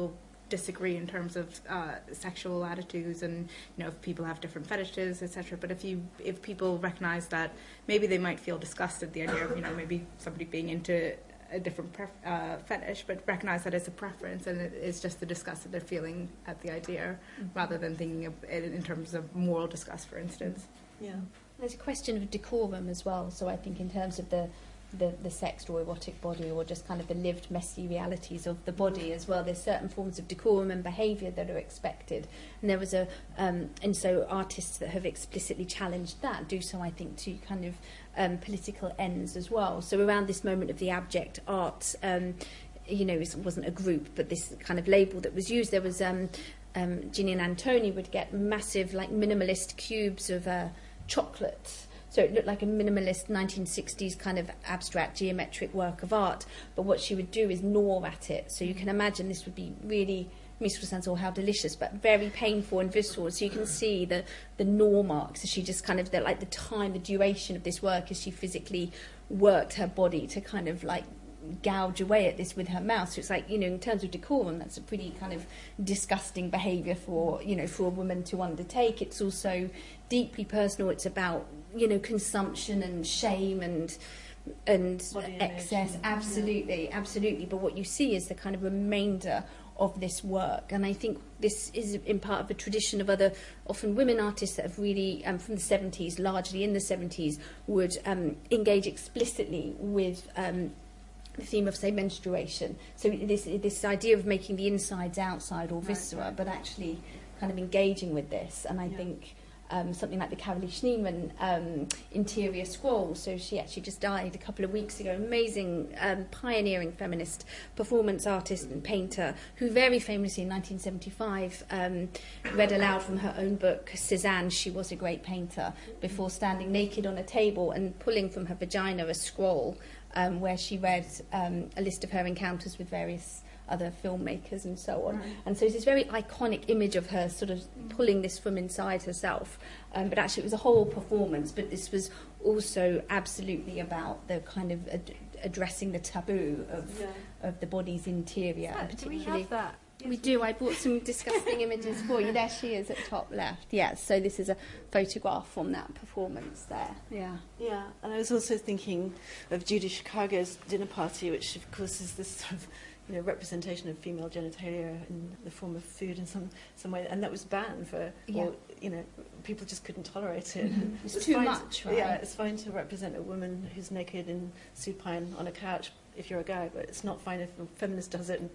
disagree in terms of uh, sexual attitudes and, you know, if people have different fetishes, et cetera. But if you if people recognize that maybe they might feel disgusted at the idea of, you know, maybe somebody being into a different pref- uh, fetish, but recognize that it's a preference and it, it's just the disgust that they're feeling at the idea, mm-hmm. rather than thinking of it in terms of moral disgust, for instance. Yeah. There's a question of decorum as well. So I think in terms of the the, the sexed or erotic body, or just kind of the lived messy realities of the body as well, there's certain forms of decorum and behaviour that are expected, and there was a um, and so artists that have explicitly challenged that do so, I think, to kind of um, political ends as well. So around this moment of the abject arts, um, you know, it wasn't a group, but this kind of label that was used, there was um, um, Ginian Antoni would get massive, like, minimalist cubes of uh, chocolate. So it looked like a minimalist nineteen sixties kind of abstract geometric work of art. But what she would do is gnaw at it. So you can imagine this would be really, me sort of sounds all how delicious, but very painful and visceral. So you can see the, the gnaw marks as she just kind of, the, like the time, the duration of this work as she physically worked her body to kind of like gouge away at this with her mouth. So it's like, you know, in terms of decorum, that's a pretty kind of disgusting behaviour for, you know, for a woman to undertake. It's also deeply personal. It's about, you know, consumption and shame and and Body excess. image. Absolutely, Yeah. absolutely. But what you see is the kind of remainder of this work, and I think this is in part of a tradition of other, often women artists that have really, um, from the seventies, largely in the seventies, would um, engage explicitly with um, the theme of, say, menstruation. So this this idea of making the insides outside or viscera, Right, right. but actually kind of engaging with this. And I Yeah. think um, something like the Carolee Schneemann um, interior scroll. So she actually just died a couple of weeks ago. Amazing, um, pioneering feminist performance artist and painter who very famously in nineteen seventy-five um, read aloud from her own book, Cézanne, She Was a Great Painter, before standing naked on a table and pulling from her vagina a scroll um, where she read um, a list of her encounters with various other filmmakers and so on. Right. And so it's this very iconic image of her sort of pulling this from inside herself. Um, but actually it was a whole performance, but this was also absolutely about the kind of ad- addressing the taboo of Yeah. of the body's interior. Yeah, and do we particularly have that? we do. I brought some disgusting images for you. There she is at top left. Yeah, so this is a photograph from that performance there. Yeah. Yeah, and I was also thinking of Judy Chicago's dinner party, which of course is this sort of, you know, representation of female genitalia in the form of food in some some way, and that was banned for, Yeah. or, you know, people just couldn't tolerate it. Mhm. It's too fine much, to, right? Yeah, it's fine to represent a woman who's naked and supine on a couch if you're a guy, but it's not fine if a feminist does it and,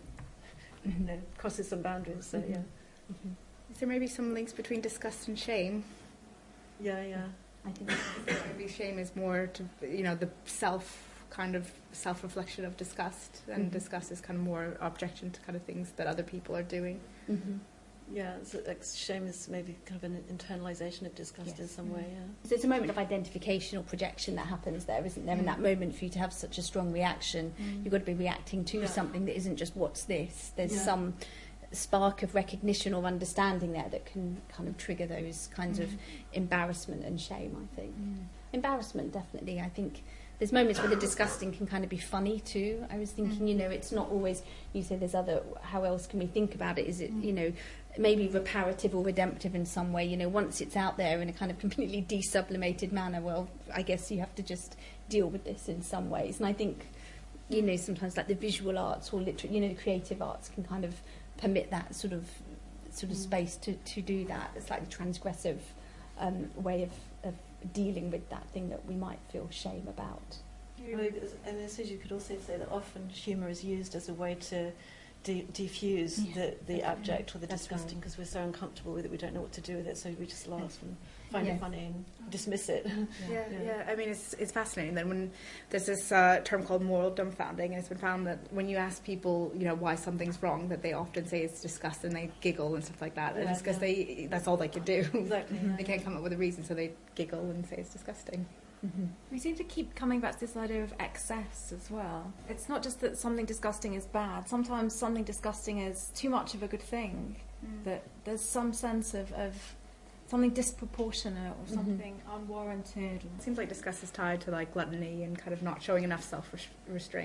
you know, crosses some boundaries. So Mhm. yeah, Mhm. Is there maybe some links between disgust and shame? yeah, yeah. I think Maybe shame is more to, you know, the self kind of self-reflection of disgust, and Mhm. disgust is kind of more objection to kind of things that other people are doing. mm-hmm. Yeah, so like shame is maybe kind of an internalization of disgust in Yes. some way. Yeah. So it's a moment of identification or projection that happens there, isn't there? In that moment, for you to have such a strong reaction, you've got to be reacting to Yeah. something that isn't just what's this. There's Yeah. some spark of recognition or understanding there that can kind of trigger those kinds of embarrassment and shame, I think. Embarrassment, definitely. I think there's moments where the disgusting can kind of be funny too. I was thinking, you know, it's not always, you say there's other, how else can we think about it? Is it, you know, maybe reparative or redemptive in some way? You know, once it's out there in a kind of completely desublimated manner, well, I guess you have to just deal with this in some ways. And I think, you know, sometimes like the visual arts or literary, you know, the creative arts can kind of permit that sort of sort of Mm. space to, to do that. It's like a transgressive um, way of, of dealing with that thing that we might feel shame about. Well, it's- and I suppose you could also say that often humour is used as a way to de- diffuse Yeah. the, the abject or the That's disgusting, right. because we're so uncomfortable with it, we don't know what to do with it, so we just laugh and find Yeah. it funny and dismiss it. Yeah, Yeah. yeah. I mean, it's it's fascinating that when there's this uh, term called moral dumbfounding, and it's been found that when you ask people, you know, why something's wrong, that they often say it's disgust and they giggle and stuff like that. And Yeah, it's because yeah. they that's all they can do. Exactly. They can't come up with a reason, so they giggle and say it's disgusting. Mm-hmm. We seem to keep coming back to this idea of excess as well. It's not just that something disgusting is bad. Sometimes something disgusting is too much of a good thing. That there's some sense of, of something disproportionate or Mhm. something unwarranted. It seems like disgust is tied to like gluttony and kind of not showing enough self-restraint.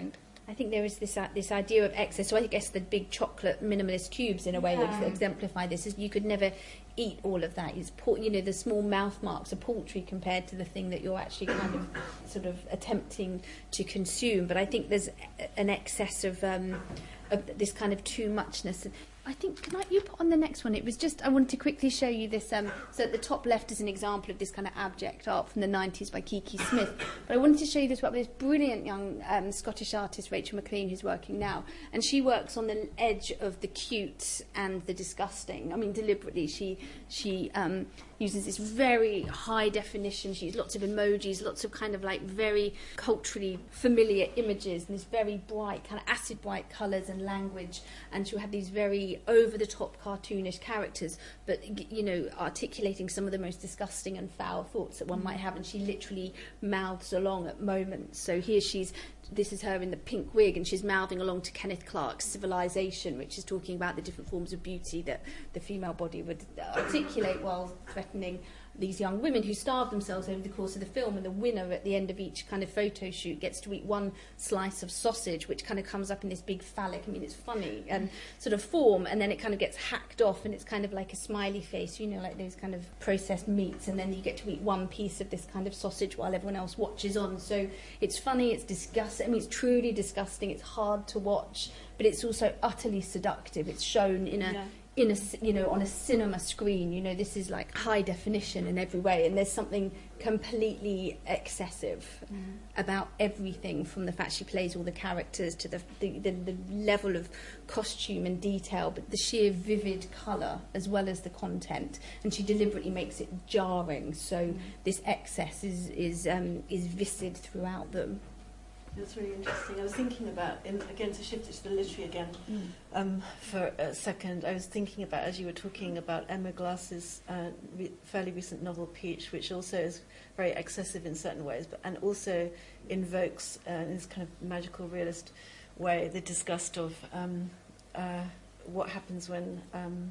I think there is this uh, this idea of excess. So I guess the big chocolate minimalist tubes, in a way, Yeah. which exemplify this, is you could never eat all of that. It's por- you know, the small mouth marks are paltry compared to the thing that you're actually kind of sort of attempting to consume. But I think there's a- an excess of um, of this kind of too muchness. I think, can I, you put on the next one? It was just, I wanted to quickly show you this. Um, so at the top left is an example of this kind of abject art from the nineties by Kiki Smith. But I wanted to show you this work by this brilliant young um, Scottish artist, Rachel McLean, who's working now. And she works on the edge of the cute and the disgusting. I mean, deliberately, she she um, uses this very high definition. She uses lots of emojis, lots of kind of like very culturally familiar images, and this very bright, kind of acid bright colours and language. And she'll have these very over-the-top cartoonish characters, but, you know, articulating some of the most disgusting and foul thoughts that one might have, and she literally mouths along at moments. So here she's, this is her in the pink wig, and she's mouthing along to Kenneth Clarke's Civilization, which is talking about the different forms of beauty that the female body would articulate while threatening these young women who starve themselves over the course of the film, and the winner at the end of each kind of photo shoot gets to eat one slice of sausage, which kind of comes up in this big phallic, I mean, it's funny, and sort of form, and then it kind of gets hacked off, and it's kind of like a smiley face, you know, like those kind of processed meats, and then you get to eat one piece of this kind of sausage while everyone else watches on. So it's funny, it's disgusting, I mean, it's truly disgusting, it's hard to watch, but it's also utterly seductive. It's shown in a... Yeah. in a, you know, on a cinema screen, you know, this is like high definition in every way, and there's something completely excessive mm. about everything, from the fact she plays all the characters to the the, the the level of costume and detail, but the sheer vivid colour as well as the content, and she deliberately makes it jarring, so mm. this excess is is um, is viscid throughout them. That's really interesting. I was thinking about, in, again, to shift it to the literary again mm. um, for a second, I was thinking about, as you were talking about Emma Glass's uh, re- fairly recent novel Peach, which also is very excessive in certain ways, but and also invokes, uh, in this kind of magical realist way, the disgust of um, uh, what happens when um,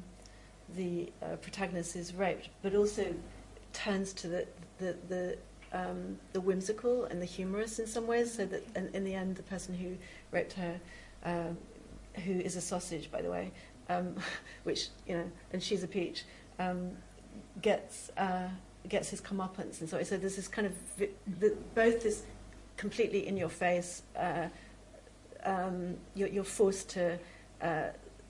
the uh, protagonist is raped, but also turns to the the, the Um, the whimsical and the humorous in some ways, so that in, in the end the person who raped her, uh, who is a sausage, by the way, um, which, you know, and she's a peach, um, gets uh, gets his comeuppance, and so so there's this kind of vi- the, both this completely in your face, uh, um, you're, you're forced to uh,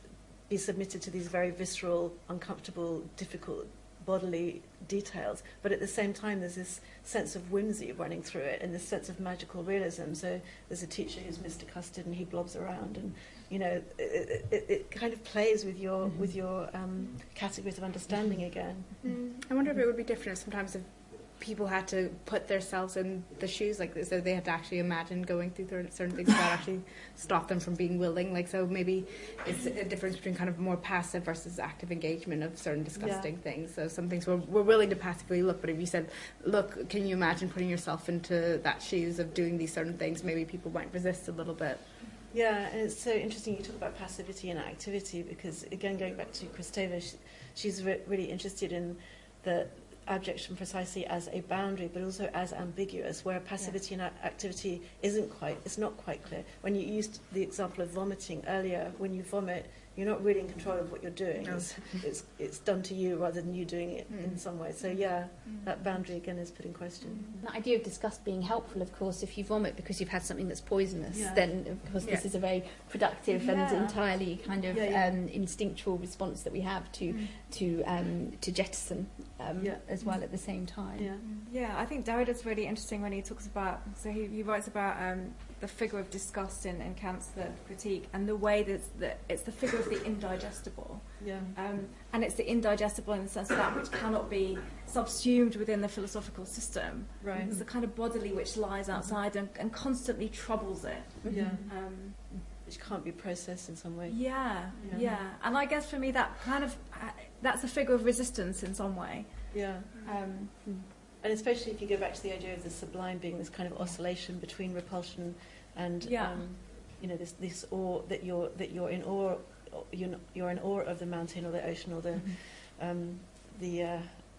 be submitted to these very visceral, uncomfortable, difficult bodily details, but at the same time there's this sense of whimsy running through it, and this sense of magical realism. So there's a teacher who's Mister Custard, and he blobs around, and, you know, it, it, it kind of plays with your mm-hmm. with your um, categories of understanding again. Mm. I wonder if it would be different sometimes if people had to put themselves in the shoes like this, so they had to actually imagine going through certain things that actually stop them from being willing. Like, so maybe it's a difference between kind of more passive versus active engagement of certain disgusting yeah. things. So some things we're, we're willing to passively look, but if you said, look, can you imagine putting yourself into that shoes of doing these certain things, maybe people might resist a little bit. Yeah, and it's so interesting you talk about passivity and activity, because, again, going back to Kristeva, she, she's re- really interested in the abjection precisely as a boundary, but also as ambiguous, where passivity yeah. and a- activity isn't quite, it's not quite clear. When you used the example of vomiting earlier, when you vomit, you're not really in control of what you're doing. No. It's, it's it's done to you rather than you doing it mm. in some way. So yeah, mm. that boundary again is put in question. Mm. The idea of disgust being helpful, of course, if you vomit because you've had something that's poisonous, yeah. then of course yeah. this is a very productive yeah. and entirely kind of yeah, yeah. Um, instinctual response that we have to mm. to um, to jettison um, yeah. as well mm. at the same time. Yeah, yeah. I think Derrida's really interesting when he talks about. So he, he writes about um, the figure of disgust in, in Kant's The Critique, and the way that the, it's the figure of the indigestible. Yeah. Um, and it's the indigestible in the sense of that which cannot be subsumed within the philosophical system. Right. It's the kind of bodily which lies outside and, and constantly troubles it. Yeah. Um, which can't be processed in some way. Yeah, yeah, yeah. And I guess for me that kind of, uh, that's a figure of resistance in some way. Yeah. Um, mm. And especially if you go back to the idea of the sublime being this kind of oscillation between repulsion and, yeah. um, you know, this this awe that you're that you're in awe, you're you're in awe of the mountain or the ocean or the mm-hmm. um, the uh,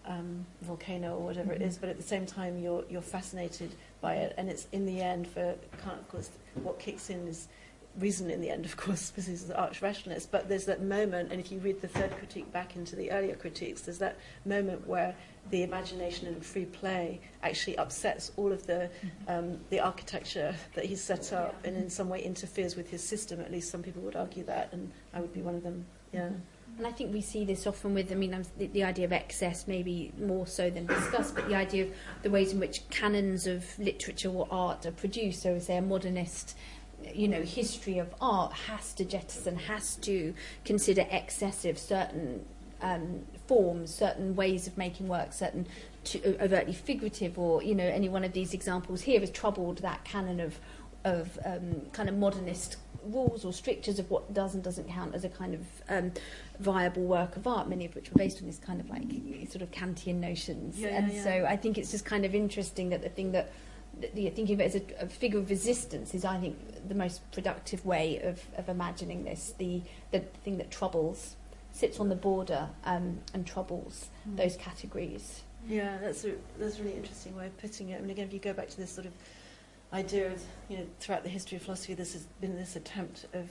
um, volcano or whatever mm-hmm. it is, but at the same time you're you're fascinated by it, and it's in the end for Kant, of course, what kicks in is reason in the end, of course, because he's the arch rationalist, but there's that moment, and if you read the third critique back into the earlier critiques, there's that moment where the imagination and free play actually upsets all of the um, the architecture that he's set up, and in some way interferes with his system. At least some people would argue that, and I would be one of them. Yeah. And I think we see this often with, I mean, um, the, the idea of excess maybe more so than discussed, but the idea of the ways in which canons of literature or art are produced. So, say, a modernist, you know, history of art has to jettison, has to consider excessive certain um, forms, certain ways of making work, certain to, overtly figurative, or, you know, any one of these examples here has troubled that canon of, of um, kind of modernist rules or strictures of what does and doesn't count as a kind of um, viable work of art, many of which were based on this kind of like sort of Kantian notions. Yeah, and yeah, yeah. so I think it's just kind of interesting that the thing that the, thinking of it as a, a figure of resistance is, I think, the most productive way of, of imagining this, the, the thing that troubles, sits on the border um, and troubles mm. those categories. Yeah, that's a, that's a really interesting way of putting it. I mean, again, if you go back to this sort of idea of, you know, throughout the history of philosophy, this has been this attempt of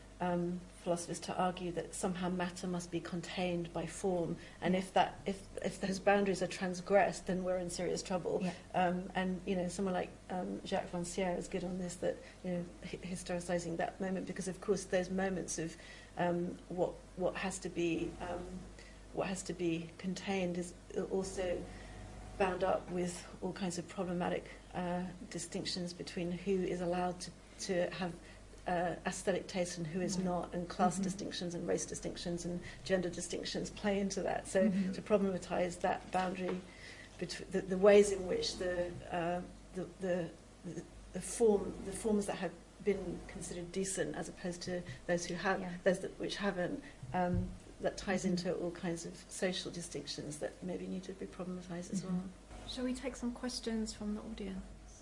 um, philosophers to argue that somehow matter must be contained by form, and if that if if those boundaries are transgressed, then we're in serious trouble. Yeah. Um, and you know, someone like um, Jacques Rancière is good on this, that, you know, hi- historicising that moment, because of course those moments of um, what what has to be um, what has to be contained is also bound up with all kinds of problematic uh, distinctions between who is allowed to, to have uh, aesthetic taste and who is not, and class mm-hmm. distinctions and race distinctions and gender distinctions play into that. So mm-hmm. to problematize that boundary, between the, the ways in which the, uh, the, the, the, the form, the forms that have been considered decent as opposed to those who have, yeah. those that, which haven't, um, that ties mm-hmm. into all kinds of social distinctions that maybe need to be problematized as mm-hmm. well. Shall we take some questions from the audience?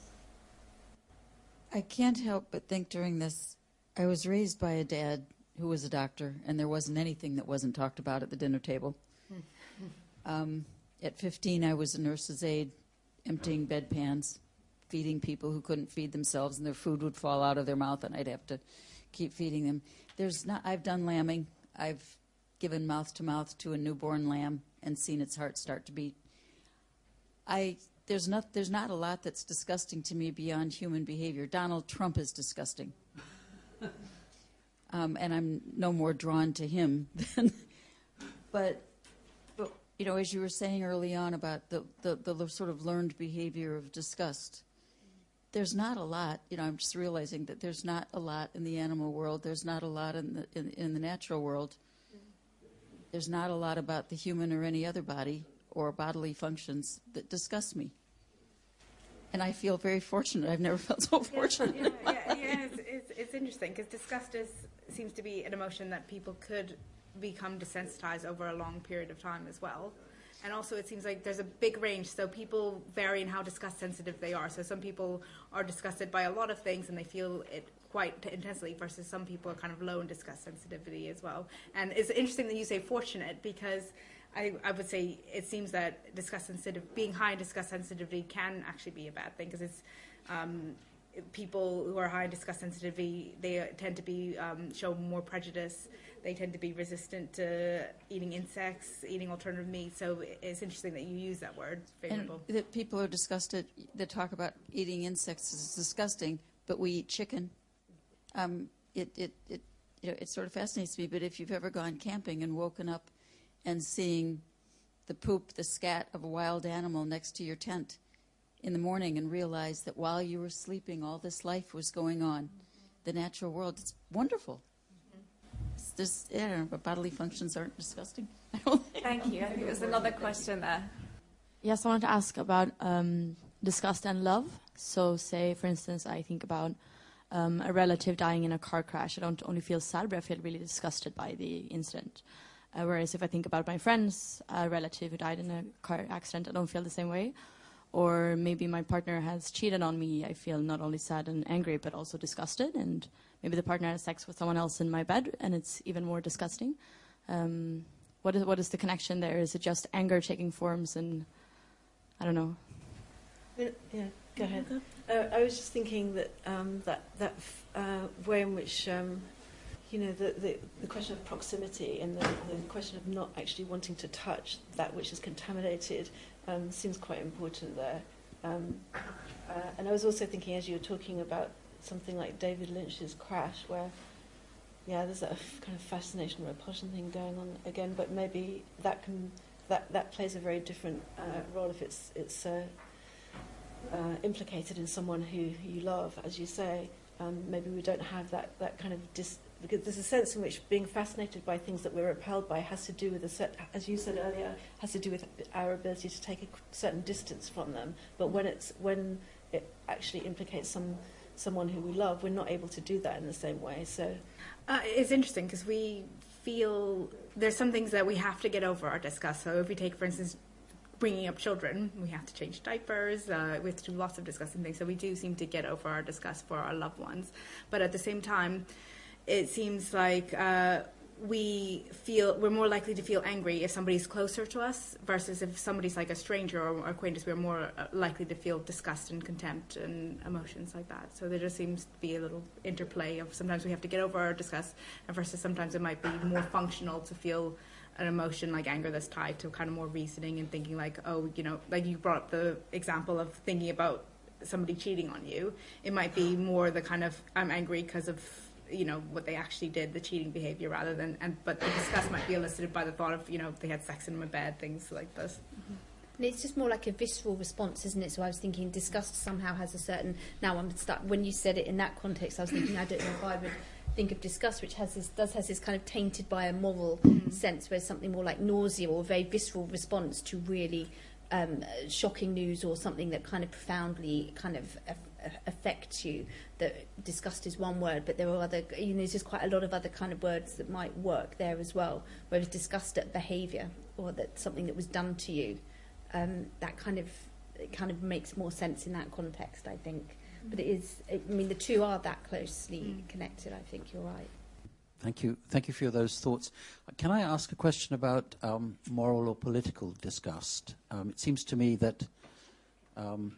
I can't help but think during this, I was raised by a dad who was a doctor, and there wasn't anything that wasn't talked about at the dinner table. um, at fifteen, I was a nurse's aide, emptying bedpans, feeding people who couldn't feed themselves, and their food would fall out of their mouth, and I'd have to keep feeding them. There's not. I've done lambing. I've given mouth to mouth to a newborn lamb and seen its heart start to beat. I there's not there's not a lot that's disgusting to me beyond human behavior. Donald Trump is disgusting, um, and I'm no more drawn to him than. But, but you know, as you were saying early on about the, the the sort of learned behavior of disgust, there's not a lot. You know, I'm just realizing that there's not a lot in the animal world. There's not a lot in the in, in the natural world. There's not a lot about the human or any other body or bodily functions that disgust me. And I feel very fortunate. I've never felt so fortunate. Yeah, yeah, yeah, yeah it's, it's, it's interesting, because disgust is, seems to be an emotion that people could become desensitized over a long period of time as well. And also it seems like there's a big range, so people vary in how disgust sensitive they are. So some people are disgusted by a lot of things and they feel it quite intensely, versus some people are kind of low in disgust sensitivity as well. And it's interesting that you say fortunate, because I, I would say it seems that disgust sensitive, being high in disgust sensitivity can actually be a bad thing, because it's um, people who are high in disgust sensitivity, they tend to be um, show more prejudice. They tend to be resistant to eating insects, eating alternative meat. So it's interesting that you use that word, favorable. And that people are disgusted, that talk about eating insects is disgusting, but we eat chicken. Um, it, it, it, you know, it sort of fascinates me, but if you've ever gone camping and woken up and seeing the poop, the scat of a wild animal next to your tent in the morning and realized that while you were sleeping, all this life was going on, mm-hmm. the natural world, it's wonderful. It's just, I don't know, but bodily functions aren't disgusting. I don't think. Thank you. I think there's another question there. Yes, I wanted to ask about um, disgust and love. So say, for instance, I think about um, a relative dying in a car crash. I don't only feel sad, but I feel really disgusted by the incident. Uh, whereas if I think about my friend's uh, relative who died in a car accident, I don't feel the same way. Or maybe my partner has cheated on me. I feel not only sad and angry, but also disgusted. And maybe the partner has sex with someone else in my bed, and it's even more disgusting. Um, what is what is the connection there? Is it just anger taking forms and I don't know? Yeah, go ahead. Uh, I was just thinking that um, that that uh, way in which um, you know the, the the question of proximity and the, the question of not actually wanting to touch that which is contaminated um, seems quite important there. Um, uh, and I was also thinking, as you were talking about something like David Lynch's Crash, where yeah, there's a f- kind of fascination or repulsion thing going on again, but maybe that can that that plays a very different uh, role if it's it's. Uh, Uh, implicated in someone who you love, as you say. Um, maybe we don't have that, that kind of dis- because there's a sense in which being fascinated by things that we're repelled by has to do with a certain, as you said earlier, has to do with our ability to take a certain distance from them. But when it's when it actually implicates some someone who we love, we're not able to do that in the same way. So uh, it's interesting because we feel there's some things that we have to get over or discuss. So if we take, for instance, bringing up children, we have to change diapers, uh, we have to do lots of discussing things, so we do seem to get over or discuss for our loved ones. But at the same time, it seems like uh, we feel, we're more likely to feel angry if somebody's closer to us versus if somebody's like a stranger or acquaintance, we're more uh, likely to feel disgust and contempt and emotions like that. So there just seems to be a little interplay of sometimes we have to get over or discuss, and versus sometimes it might be more functional to feel an emotion like anger that's tied to kind of more reasoning and thinking like, oh, you know, like you brought up the example of thinking about somebody cheating on you. It might be more the kind of, I'm angry because of, you know, what they actually did, the cheating behavior, rather than, and but the disgust might be elicited by the thought of, you know, they had sex in my bed, things like this. Mm-hmm. And it's just more like a visceral response, isn't it? So I was thinking disgust somehow has a certain, now I'm stuck, when you said it in that context, I was thinking, I don't know if I would think of disgust, which has this, does has this kind of tainted by a moral mm-hmm. sense, where something more like nausea or a very visceral response to really um, shocking news or something that kind of profoundly kind of uh, affects you. That disgust is one word, but there are other, you know, there's just quite a lot of other kind of words that might work there as well. Whereas disgust at behaviour or that something that was done to you, um, that kind of it kind of makes more sense in that context, I think. But it is, I mean, the two are that closely mm. connected, I think you're right. Thank you. Thank you for those thoughts. Can I ask a question about um, moral or political disgust? Um, it seems to me that, um,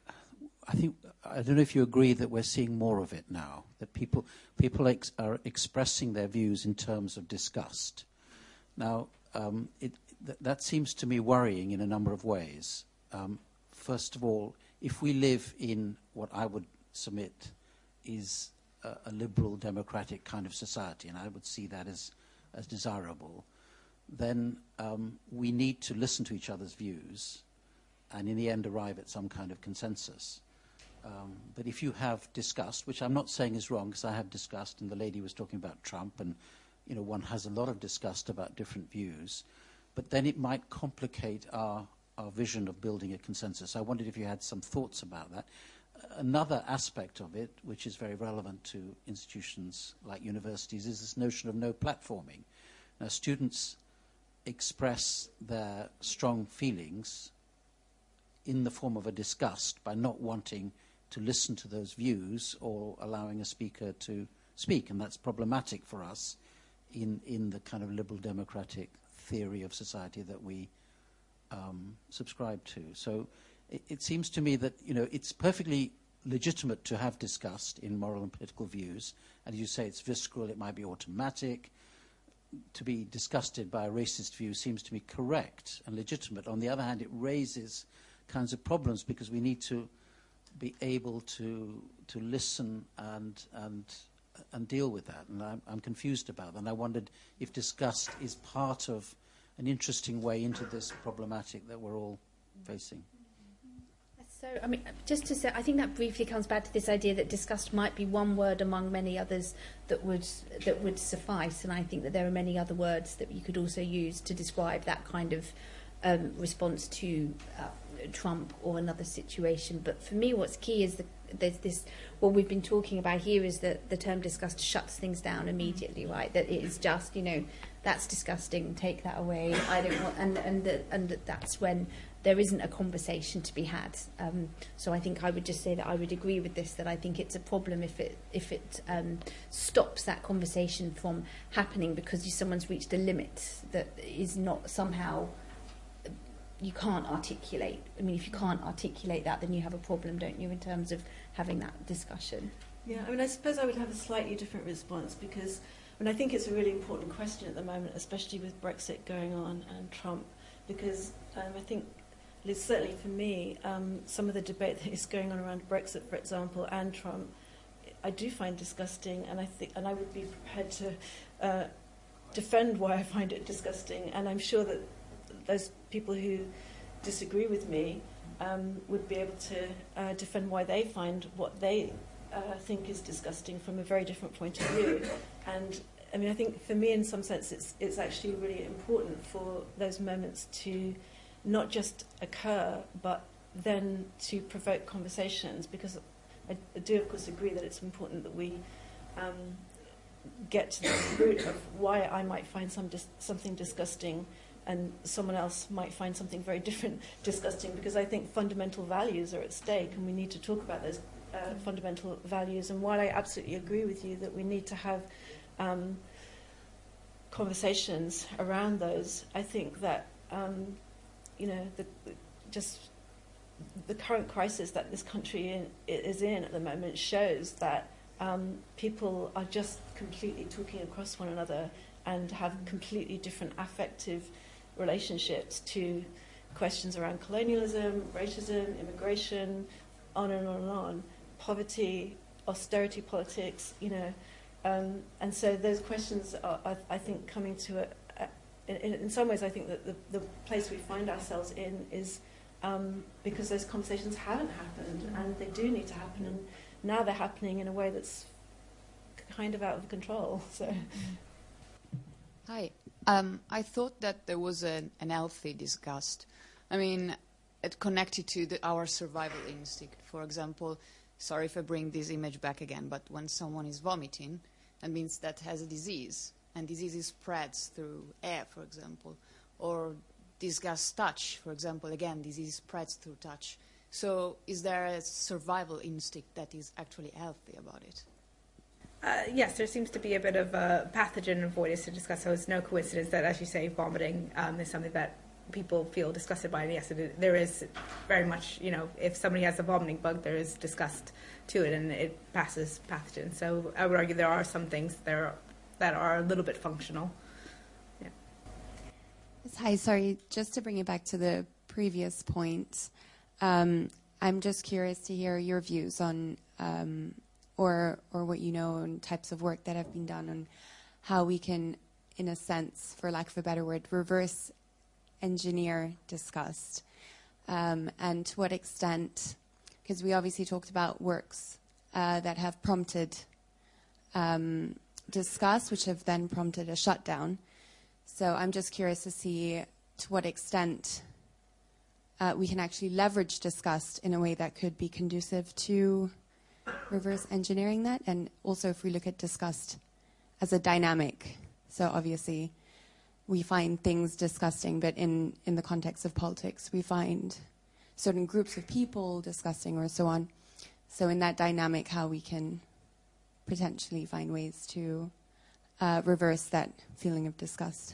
I think, I don't know if you agree that we're seeing more of it now, that people, people ex- are expressing their views in terms of disgust. Now, um, it, th- that seems to me worrying in a number of ways. Um, first of all, if we live in what I would submit is a, a liberal democratic kind of society, and I would see that as, as desirable, then um, we need to listen to each other's views and in the end arrive at some kind of consensus. Um, but if you have disgust, which I'm not saying is wrong, because I have disgust, and the lady was talking about Trump, and you know, one has a lot of disgust about different views, but then it might complicate our our vision of building a consensus. I wondered if you had some thoughts about that. Another aspect of it, which is very relevant to institutions like universities, is this notion of no platforming. Now, students express their strong feelings in the form of a disgust by not wanting to listen to those views or allowing a speaker to speak, and that's problematic for us in, in the kind of liberal democratic theory of society that we Um, subscribe to. So it, it seems to me that, you know, it's perfectly legitimate to have disgust in moral and political views. And as you say, it's visceral, it might be automatic. To be disgusted by a racist view seems to me correct and legitimate. On the other hand, it raises kinds of problems because we need to be able to to listen and and and deal with that. And I'm, I'm confused about that. And I wondered if disgust is part of an interesting way into this problematic that we're all facing. So, I mean, just to say, I think that briefly comes back to this idea that disgust might be one word among many others that would that would suffice, and I think that there are many other words that you could also use to describe that kind of um, response to uh, Trump or another situation. But for me, what's key is the there's this, what we've been talking about here is that the term disgust shuts things down immediately, right? That it is just, you know, that's disgusting, take that away, I don't want, and, and, the, and that's when there isn't a conversation to be had. Um, so I think I would just say that I would agree with this, that I think it's a problem if it if it um, stops that conversation from happening because you, someone's reached a limit that is not somehow, you can't articulate. I mean, if you can't articulate that, then you have a problem, don't you, in terms of having that discussion? Yeah, I mean, I suppose I would have a slightly different response because, I mean, I think it's a really important question at the moment, especially with Brexit going on and Trump, because um, I think, at least certainly for me, um, some of the debate that is going on around Brexit, for example, and Trump, I do find disgusting, and I think, and I would be prepared to uh, defend why I find it disgusting, and I'm sure that those people who disagree with me um, would be able to uh, defend why they find what they uh, think is disgusting from a very different point of view. And I mean, I think for me, in some sense, it's it's actually really important for those moments to not just occur, but then to provoke conversations, because I, I do, of course, agree that it's important that we um, get to the root of why I might find some dis- something disgusting and someone else might find something very different disgusting, because I think fundamental values are at stake, and we need to talk about those uh, fundamental values. And while I absolutely agree with you that we need to have um, conversations around those, I think that um, you know, the, just the current crisis that this country in, is in at the moment shows that um, people are just completely talking across one another and have completely different affective relationships to questions around colonialism, racism, immigration, on and on and on, poverty, austerity politics, you know. Um, and so those questions are, I, I think, coming to a, In, in some ways, I think that the, the place we find ourselves in is um, because those conversations haven't happened, and they do need to happen, and now they're happening in a way that's kind of out of control. So, hi. Um, I thought that there was an, an healthy disgust. I mean, it connected to the, our survival instinct. For example, sorry if I bring this image back again, but when someone is vomiting, that means that has a disease. And diseases spreads through air, for example, or disgust touch, for example. Again, disease spreads through touch. So is there a survival instinct that is actually healthy about it? Uh, yes, there seems to be a bit of a pathogen avoidance to discuss, so it's no coincidence that, as you say, vomiting um, is something that people feel disgusted by. And yes, it, there is very much, you know, if somebody has a vomiting bug, there is disgust to it, and it passes pathogens. So I would argue there are some things there that are a little bit functional. Yeah. Yes, hi, sorry, just to bring it back to the previous point, um, I'm just curious to hear your views on, um, or or what you know, on types of work that have been done on how we can, in a sense, for lack of a better word, reverse engineer disgust, um, and to what extent, because we obviously talked about works uh, that have prompted um, discuss, which have then prompted a shutdown. So I'm just curious to see to what extent uh, we can actually leverage disgust in a way that could be conducive to reverse engineering that. And also if we look at disgust as a dynamic. So obviously we find things disgusting, but in, in the context of politics, we find certain groups of people disgusting or so on. So in that dynamic, how we can potentially find ways to uh, reverse that feeling of disgust.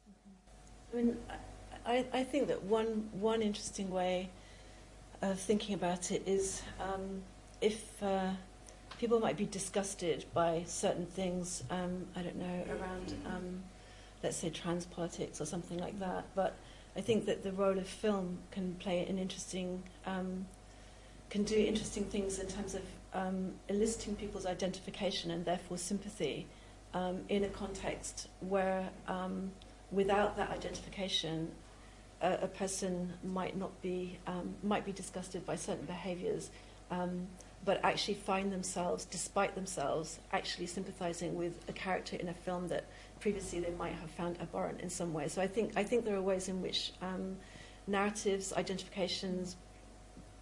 I mean, I, I think that one one interesting way of thinking about it is um, if uh, people might be disgusted by certain things, um, I don't know, around, um, let's say, trans politics or something like that, but I think that the role of film can play an interesting, um, can do interesting things in terms of Um, eliciting people's identification and therefore sympathy um, in a context where um, without that identification a, a person might not be um, might be disgusted by certain behaviours, um, but actually find themselves, despite themselves, actually sympathising with a character in a film that previously they might have found abhorrent in some way. So I think I think there are ways in which um, narratives, identifications,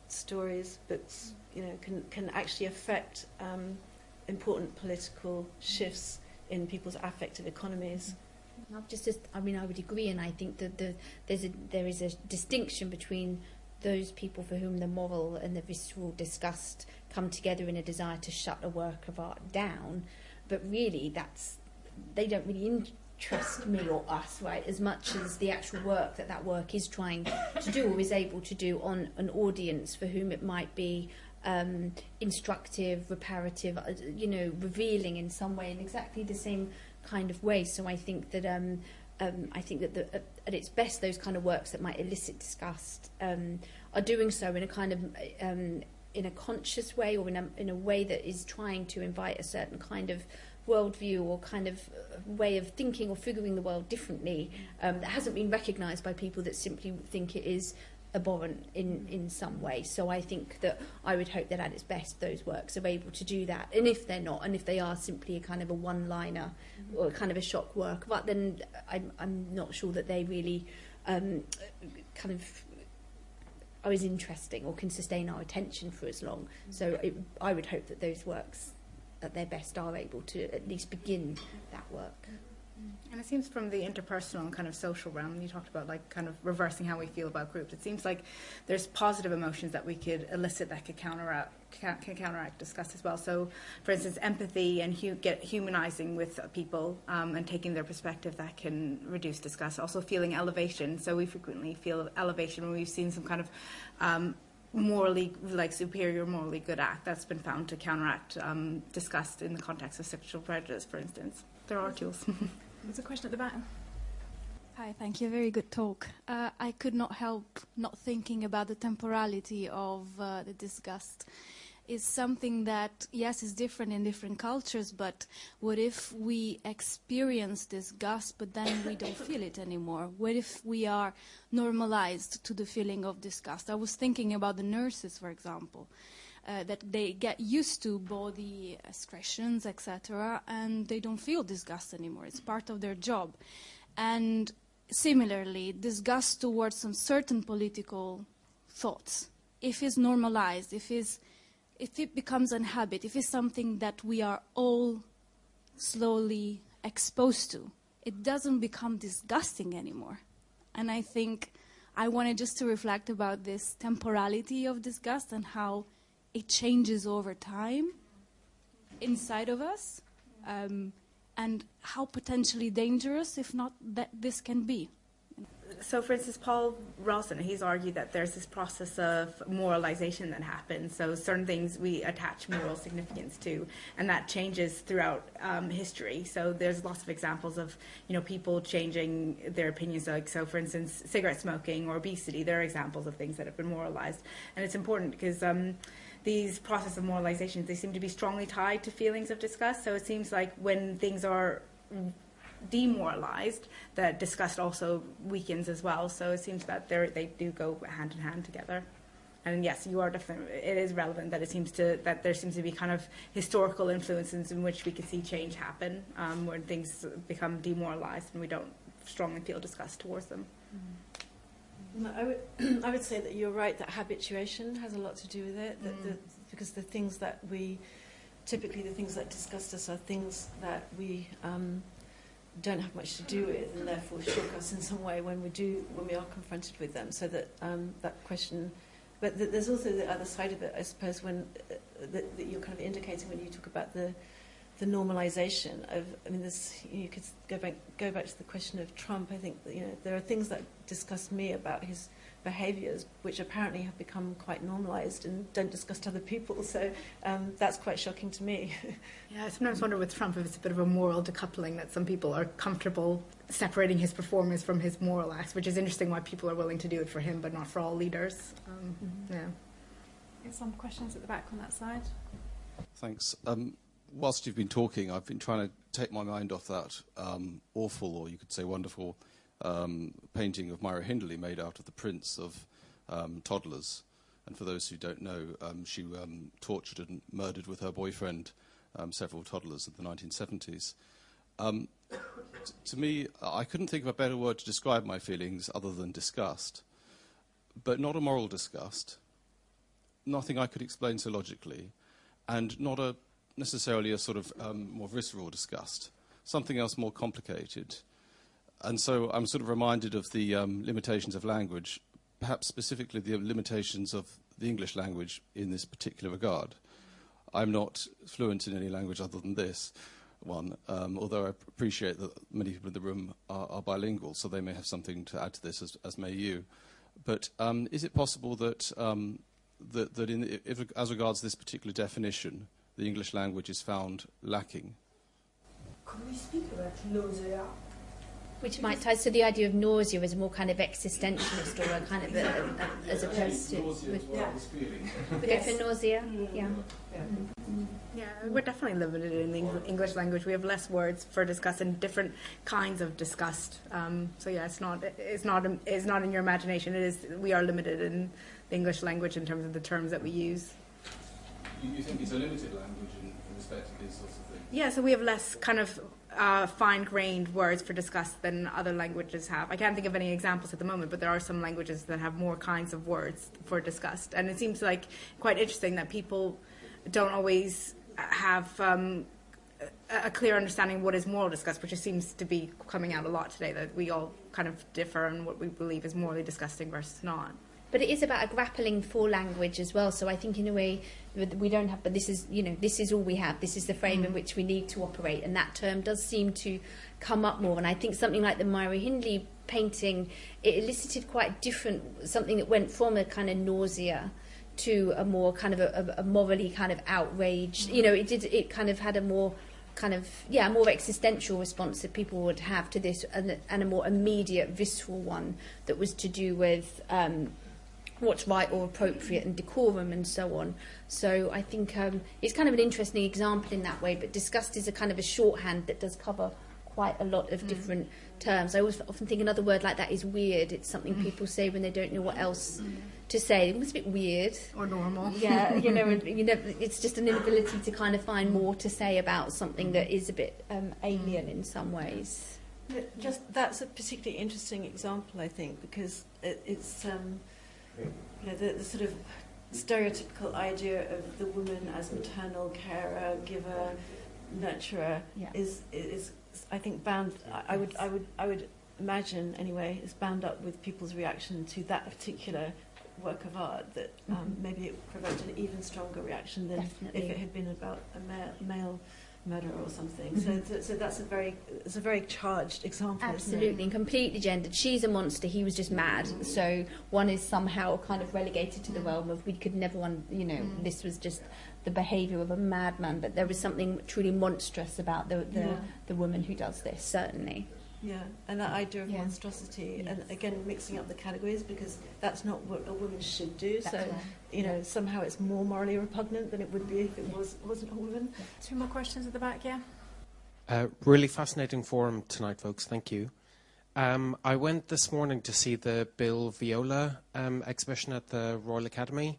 stories, books, you know, can can actually affect um, important political shifts in people's affective economies. Not just, as, I mean, I would agree, and I think that the, there's a, there is a distinction between those people for whom the moral and the visceral disgust come together in a desire to shut a work of art down, but really that's, they don't really interest me or us, right, as much as the actual work that that work is trying to do or is able to do on an audience for whom it might be um, instructive, reparative, uh, you know, revealing in some way, in exactly the same kind of way. So I think that um, um, I think that the, uh, at its best, those kind of works that might elicit disgust um, are doing so in a kind of um, in a conscious way, or in a in a way that is trying to invite a certain kind of worldview or kind of way of thinking or figuring the world differently um, that hasn't been recognised by people that simply think it is abhorrent in, in some way. So I think that I would hope that at its best those works are able to do that. And if they're not, and if they are simply a kind of a one-liner mm-hmm. or kind of a shock work, but then I'm, I'm not sure that they really um, kind of are as interesting or can sustain our attention for as long. Mm-hmm. So it, I would hope that those works at their best are able to at least begin that work. And it seems from the interpersonal and kind of social realm, you talked about like kind of reversing how we feel about groups. It seems like there's positive emotions that we could elicit that could counteract, can counteract disgust as well. So, for instance, empathy and hu get humanizing with people um, and taking their perspective, that can reduce disgust. Also, feeling elevation. So we frequently feel elevation when we've seen some kind of um, morally, like superior, morally good act that's been found to counteract um, disgust in the context of sexual prejudice, for instance. There are tools. There's a question at the back. Hi, thank you. Very good talk. Uh, I could not help not thinking about the temporality of uh, the disgust. It's something that, yes, is different in different cultures, but what if we experience disgust, but then we don't feel it anymore? What if we are normalized to the feeling of disgust? I was thinking about the nurses, for example. Uh, that they get used to body expressions, et cetera, and they don't feel disgust anymore. It's part of their job. And similarly, disgust towards some certain political thoughts, if it's normalized, if it's, if it becomes a habit, if it's something that we are all slowly exposed to, it doesn't become disgusting anymore. And I think I wanted just to reflect about this temporality of disgust and how it changes over time inside of us, um, and how potentially dangerous, if not, that this can be. So, for instance, Paul Rawson, he's argued that there's this process of moralization that happens. So certain things we attach moral significance to, and that changes throughout um, history. So there's lots of examples of, you know, people changing their opinions. Like, so, for instance, cigarette smoking or obesity, they're examples of things that have been moralized. And it's important because um, these processes of moralization, they seem to be strongly tied to feelings of disgust. So it seems like when things are demoralized, that disgust also weakens as well. So it seems that they do go hand in hand together. And yes, you are definitely, it is relevant that it seems to, that there seems to be kind of historical influences in which we can see change happen, um, when things become demoralized and we don't strongly feel disgust towards them. Mm-hmm. I would, I would say that you're right, that habituation has a lot to do with it, that mm. the, because the things that we, typically the things that disgust us are things that we um, don't have much to do with, and therefore shock us in some way when we do, when we are confronted with them. So that um, that question, but th there's also the other side of it, I suppose, when uh, that, that you're kind of indicating when you talk about the the normalization of. I mean, this, you could go back go back to the question of Trump. I think that, you know, there are things that disgust me about his behaviours, which apparently have become quite normalised and don't disgust other people. So um, that's quite shocking to me. Yeah, I sometimes wonder with Trump if it's a bit of a moral decoupling, that some people are comfortable separating his performance from his moral acts, which is interesting why people are willing to do it for him but not for all leaders. Um, mm-hmm. Yeah. There's some questions at the back on that side. Thanks. Um, whilst you've been talking, I've been trying to take my mind off that um, awful, or you could say wonderful, Um, painting of Myra Hindley made out of the prints of um, toddlers. And for those who don't know, um, she um, tortured and murdered with her boyfriend um, several toddlers in the nineteen seventies. Um, to me, I couldn't think of a better word to describe my feelings other than disgust, but not a moral disgust, nothing I could explain so logically, and not a necessarily a sort of um, more visceral disgust, something else more complicated. And so I'm sort of reminded of the um, limitations of language, perhaps specifically the limitations of the English language in this particular regard. I'm not fluent in any language other than this one, um, although I appreciate that many people in the room are, are bilingual, so they may have something to add to this, as, as may you. But um, is it possible that, um, that, that in, if, as regards this particular definition, the English language is found lacking? Could we speak about nausea? Which might tie to the idea of nausea as a more kind of existentialist or a kind of a, a, as opposed to... With, yeah. We go for nausea, mm-hmm. yeah. Yeah. Mm-hmm. Yeah, we're definitely limited in the English language. We have less words for disgust and different kinds of disgust. Um, so yeah, it's not it's not it's not in your imagination. It is we are limited in the English language in terms of the terms that we use. You, you think it's a limited language in, in respect to these sorts of things? Yeah, so we have less kind of uh, fine-grained words for disgust than other languages have. I can't think of any examples at the moment, but there are some languages that have more kinds of words for disgust. And it seems like quite interesting that people don't always have um, a, a clear understanding of what is moral disgust, which just seems to be coming out a lot today, that we all kind of differ on what we believe is morally disgusting versus not. But it is about a grappling for language as well. So I think in a way we don't have, but this is, you know, this is all we have. This is the frame mm. in which we need to operate. And that term does seem to come up more. And I think something like the Myra Hindley painting, it elicited quite different, something that went from a kind of nausea to a more kind of a, a morally kind of outrage. You know, it did, it kind of had a more kind of, yeah, a more existential response that people would have to this, and, and a more immediate, visceral one that was to do with um, what's right or appropriate and decorum and so on. So I think um, it's kind of an interesting example in that way, but disgust is a kind of a shorthand that does cover quite a lot of mm. different terms. I always often think another word like that is weird. It's something mm. people say when they don't know what else mm. to say. It's a bit weird. Or normal. Yeah, you know, you know, it's just an inability to kind of find more to say about something that is a bit um, alien in some ways. But just that's a particularly interesting example, I think, because it, it's um, you know, the, the sort of stereotypical idea of the woman as maternal carer, giver, nurturer yeah. is is I think bound. I, I would I would I would imagine anyway is bound up with people's reaction to that particular work of art. That um, mm-hmm. maybe it provoked an even stronger reaction than Definitely. if it had been about a male, male murder or something. Mm-hmm. So, so so that's a very it's a very charged example. Absolutely, and completely gendered. She's a monster. He was just mad. Mm-hmm. So one is somehow kind of relegated to the realm of we could never, un- you know, mm-hmm. this was just the behaviour of a madman. But there was something truly monstrous about the the, yeah. the woman who does this. Certainly. Yeah, and that idea of yeah. monstrosity, yes. and again mixing up the categories, because that's not what a woman should do. That's so, right. you know, somehow it's more morally repugnant than it would be if it was wasn't a woman. Yeah. Two more questions at the back, yeah. Uh, really fascinating forum tonight, folks. Thank you. Um, I went this morning to see the Bill Viola um, exhibition at the Royal Academy,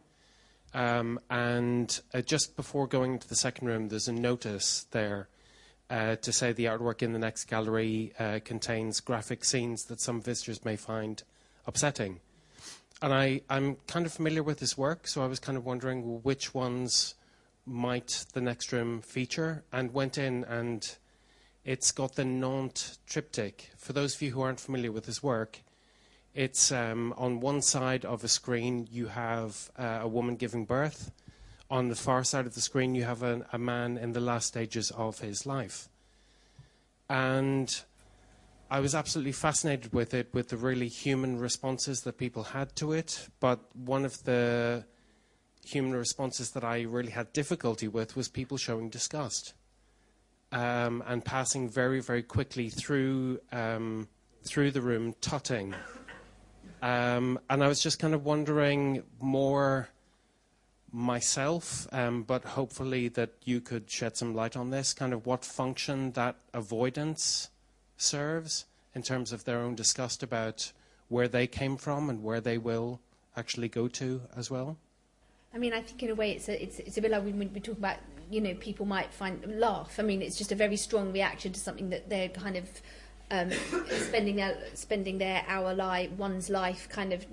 um, and uh, just before going into the second room, there's a notice there. Uh, to say the artwork in the next gallery uh, contains graphic scenes that some visitors may find upsetting. And I, I'm kind of familiar with his work, so I was kind of wondering well, which ones might the next room feature, and went in, and it's got the Nantes triptych. For those of you who aren't familiar with his work, it's um, on one side of a screen you have uh, a woman giving birth. On the far side of the screen, you have a, a man in the last stages of his life. And I was absolutely fascinated with it, with the really human responses that people had to it. But one of the human responses that I really had difficulty with was people showing disgust um, and passing very, very quickly through, um, through the room, tutting. Um, and I was just kind of wondering more... myself, um, but hopefully that you could shed some light on this, kind of what function that avoidance serves in terms of their own disgust about where they came from and where they will actually go to as well. I mean, I think in a way it's a, it's, it's a bit like when we talk about, you know, people might find laugh. I mean, it's just a very strong reaction to something that they're kind of um, spending their, spending their hour life, one's life kind of not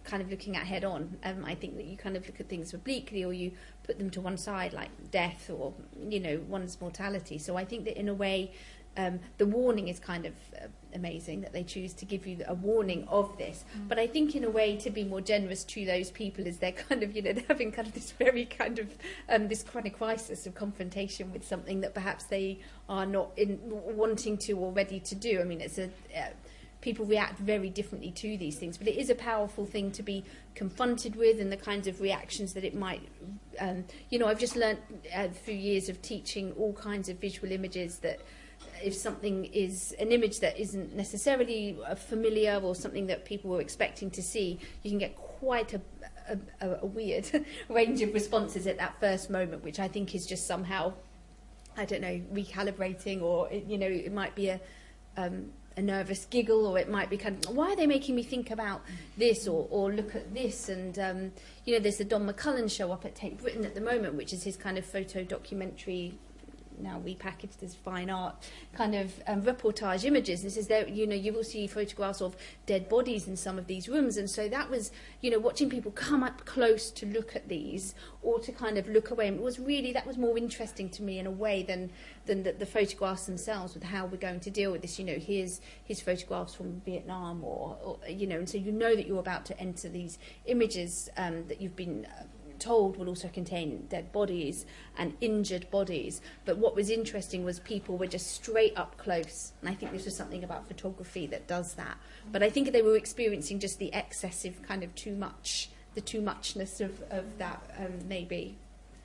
kind of looking at head on. Um, I think that you kind of look at things obliquely, or you put them to one side, like death or, you know, one's mortality. So I think that in a way, um, the warning is kind of uh, amazing that they choose to give you a warning of this. Mm. But I think in a way to be more generous to those people is they're kind of, you know, they're having kind of this very kind of, um, this chronic crisis of confrontation with something that perhaps they are not in wanting to or ready to do. I mean, it's a... Uh, people react very differently to these things, but it is a powerful thing to be confronted with, and the kinds of reactions that it might, um, you know, I've just learnt uh, through years of teaching all kinds of visual images that if something is an image that isn't necessarily uh, familiar or something that people were expecting to see, you can get quite a, a, a weird range of responses at that first moment, which I think is just somehow, I don't know, recalibrating, or, it, you know, it might be a... Um, a nervous giggle, or it might be kind of, why are they making me think about this, or, or look at this? And, um, you know, there's the Don McCullin show up at Tate Britain at the moment, which is his kind of photo documentary, now repackaged as fine art, kind of um, reportage images. This is there, you know, you will see photographs of dead bodies in some of these rooms, and so that was, you know, watching people come up close to look at these, or to kind of look away. And it was really, that was more interesting to me in a way than than the, the photographs themselves, with how we're going to deal with this. You know, here's his photographs from Vietnam, or, or you know, and so you know that you're about to enter these images um, that you've been Uh, told will also contain dead bodies and injured bodies. But what was interesting was people were just straight up close, and I think this was something about photography that does that. But I think they were experiencing just the excessive kind of too much, the too muchness of, of that, um, maybe.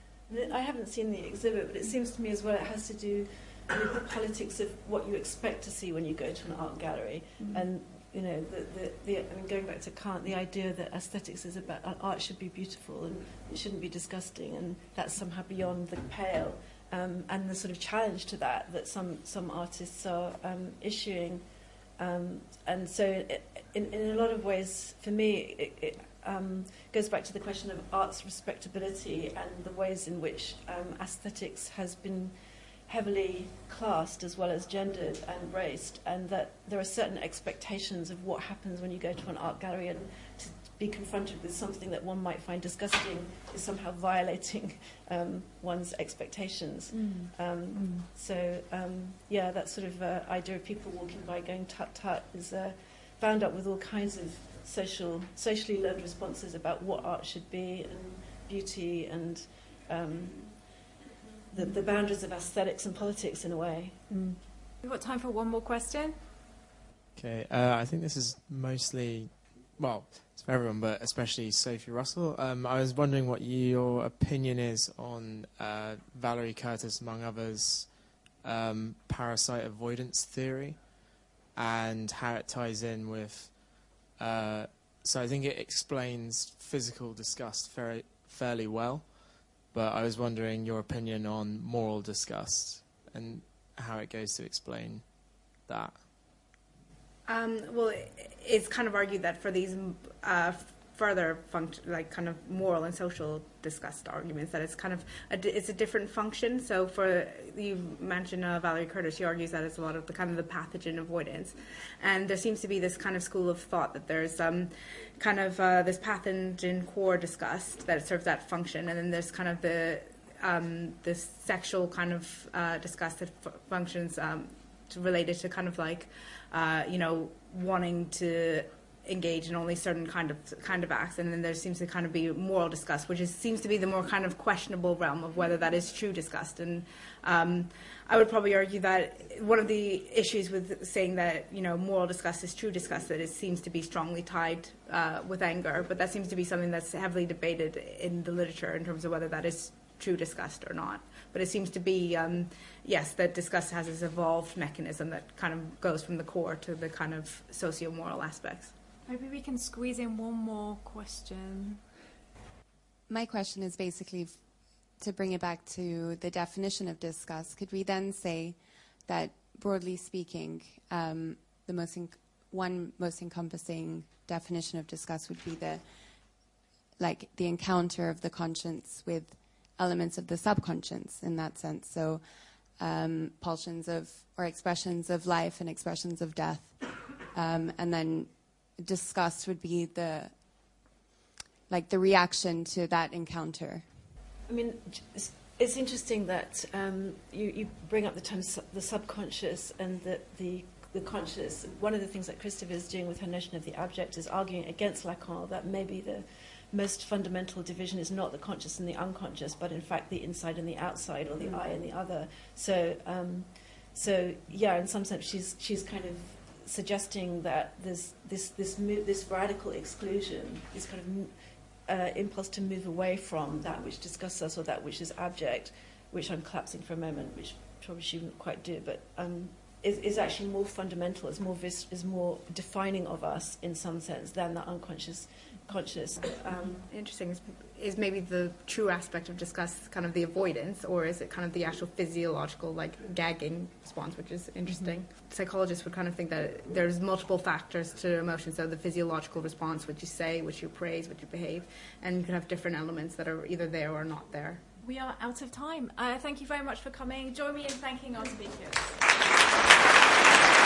I haven't seen the exhibit, but it seems to me as well it has to do with the politics of what you expect to see when you go to an art gallery. Mm-hmm. And you know, the, the, the, I mean, going back to Kant, the idea that aesthetics is about, uh, art should be beautiful and it shouldn't be disgusting, and that's somehow beyond the pale, um, and the sort of challenge to that that some, some artists are um, issuing. Um, and so it, in, in a lot of ways, for me, it, it um, goes back to the question of art's respectability and the ways in which um, aesthetics has been heavily classed as well as gendered and raced, and that there are certain expectations of what happens when you go to an art gallery, and to be confronted with something that one might find disgusting is somehow violating um, one's expectations. Mm. Um, mm. So, um, yeah, that sort of uh, idea of people walking by going tut-tut is uh, bound up with all kinds of social, socially learned responses about what art should be, and beauty, and um, The, the boundaries of aesthetics and politics, in a way. Mm. We've got time for one more question. Okay, uh, I think this is mostly, well, it's for everyone, but especially Sophie Russell. Um, I was wondering what your opinion is on uh, Valerie Curtis, among others, um, parasite avoidance theory, and how it ties in with... Uh, so I think it explains physical disgust very, fairly well. But I was wondering your opinion on moral disgust and how it goes to explain that. Um, well, it's kind of argued that for these uh, further function, like kind of moral and social disgust arguments, that it's kind of a, it's a different function. So for you mentioned uh, Valerie Curtis, she argues that it's a lot of the kind of the pathogen avoidance, and there seems to be this kind of school of thought that there's um, kind of uh, this pathogen core disgust that serves that function, and then there's kind of the um, this sexual kind of uh, disgust that f- functions um, to, related to kind of like uh, you know wanting to engage in only certain kind of kind of acts, and then there seems to kind of be moral disgust, which is, seems to be the more kind of questionable realm of whether that is true disgust. And um, I would probably argue that one of the issues with saying that you know moral disgust is true disgust, that it seems to be strongly tied uh, with anger, but that seems to be something that's heavily debated in the literature in terms of whether that is true disgust or not. But it seems to be um, yes, that disgust has this evolved mechanism that kind of goes from the core to the kind of socio-moral aspects. Maybe we can squeeze in one more question. My question is basically f- to bring it back to the definition of disgust. Could we then say that, broadly speaking, um, the most en- one most encompassing definition of disgust would be the like the encounter of the conscience with elements of the subconscious in that sense. So um, pulsions of or expressions of life and expressions of death, um, and then disgust would be the like the reaction to that encounter? I mean, it's, it's interesting that um, you, you bring up the term su- the subconscious and the, the the conscious. One of the things that Christopher is doing with her notion of the abject is arguing against Lacan that maybe the most fundamental division is not the conscious and the unconscious, but in fact the inside and the outside, or the mm. I and the other. So, um, so yeah, in some sense, she's she's kind of suggesting that there's this this mo- this radical exclusion, this kind of uh, impulse to move away from that which disgusts us or that which is abject, which I'm collapsing for a moment, which probably she wouldn't quite do, but. Um, Is, is actually more fundamental, is more vis- is more defining of us in some sense than the unconscious conscious. Um, interesting is, is maybe the true aspect of disgust kind of the avoidance, or is it kind of the actual physiological, like, gagging response, which is interesting. Mm-hmm. Psychologists would kind of think that there's multiple factors to emotion, so the physiological response, what you say, what you praise, what you behave, and you can have different elements that are either there or not there. We are out of time. Uh, thank you very much for coming. Join me in thanking our speakers.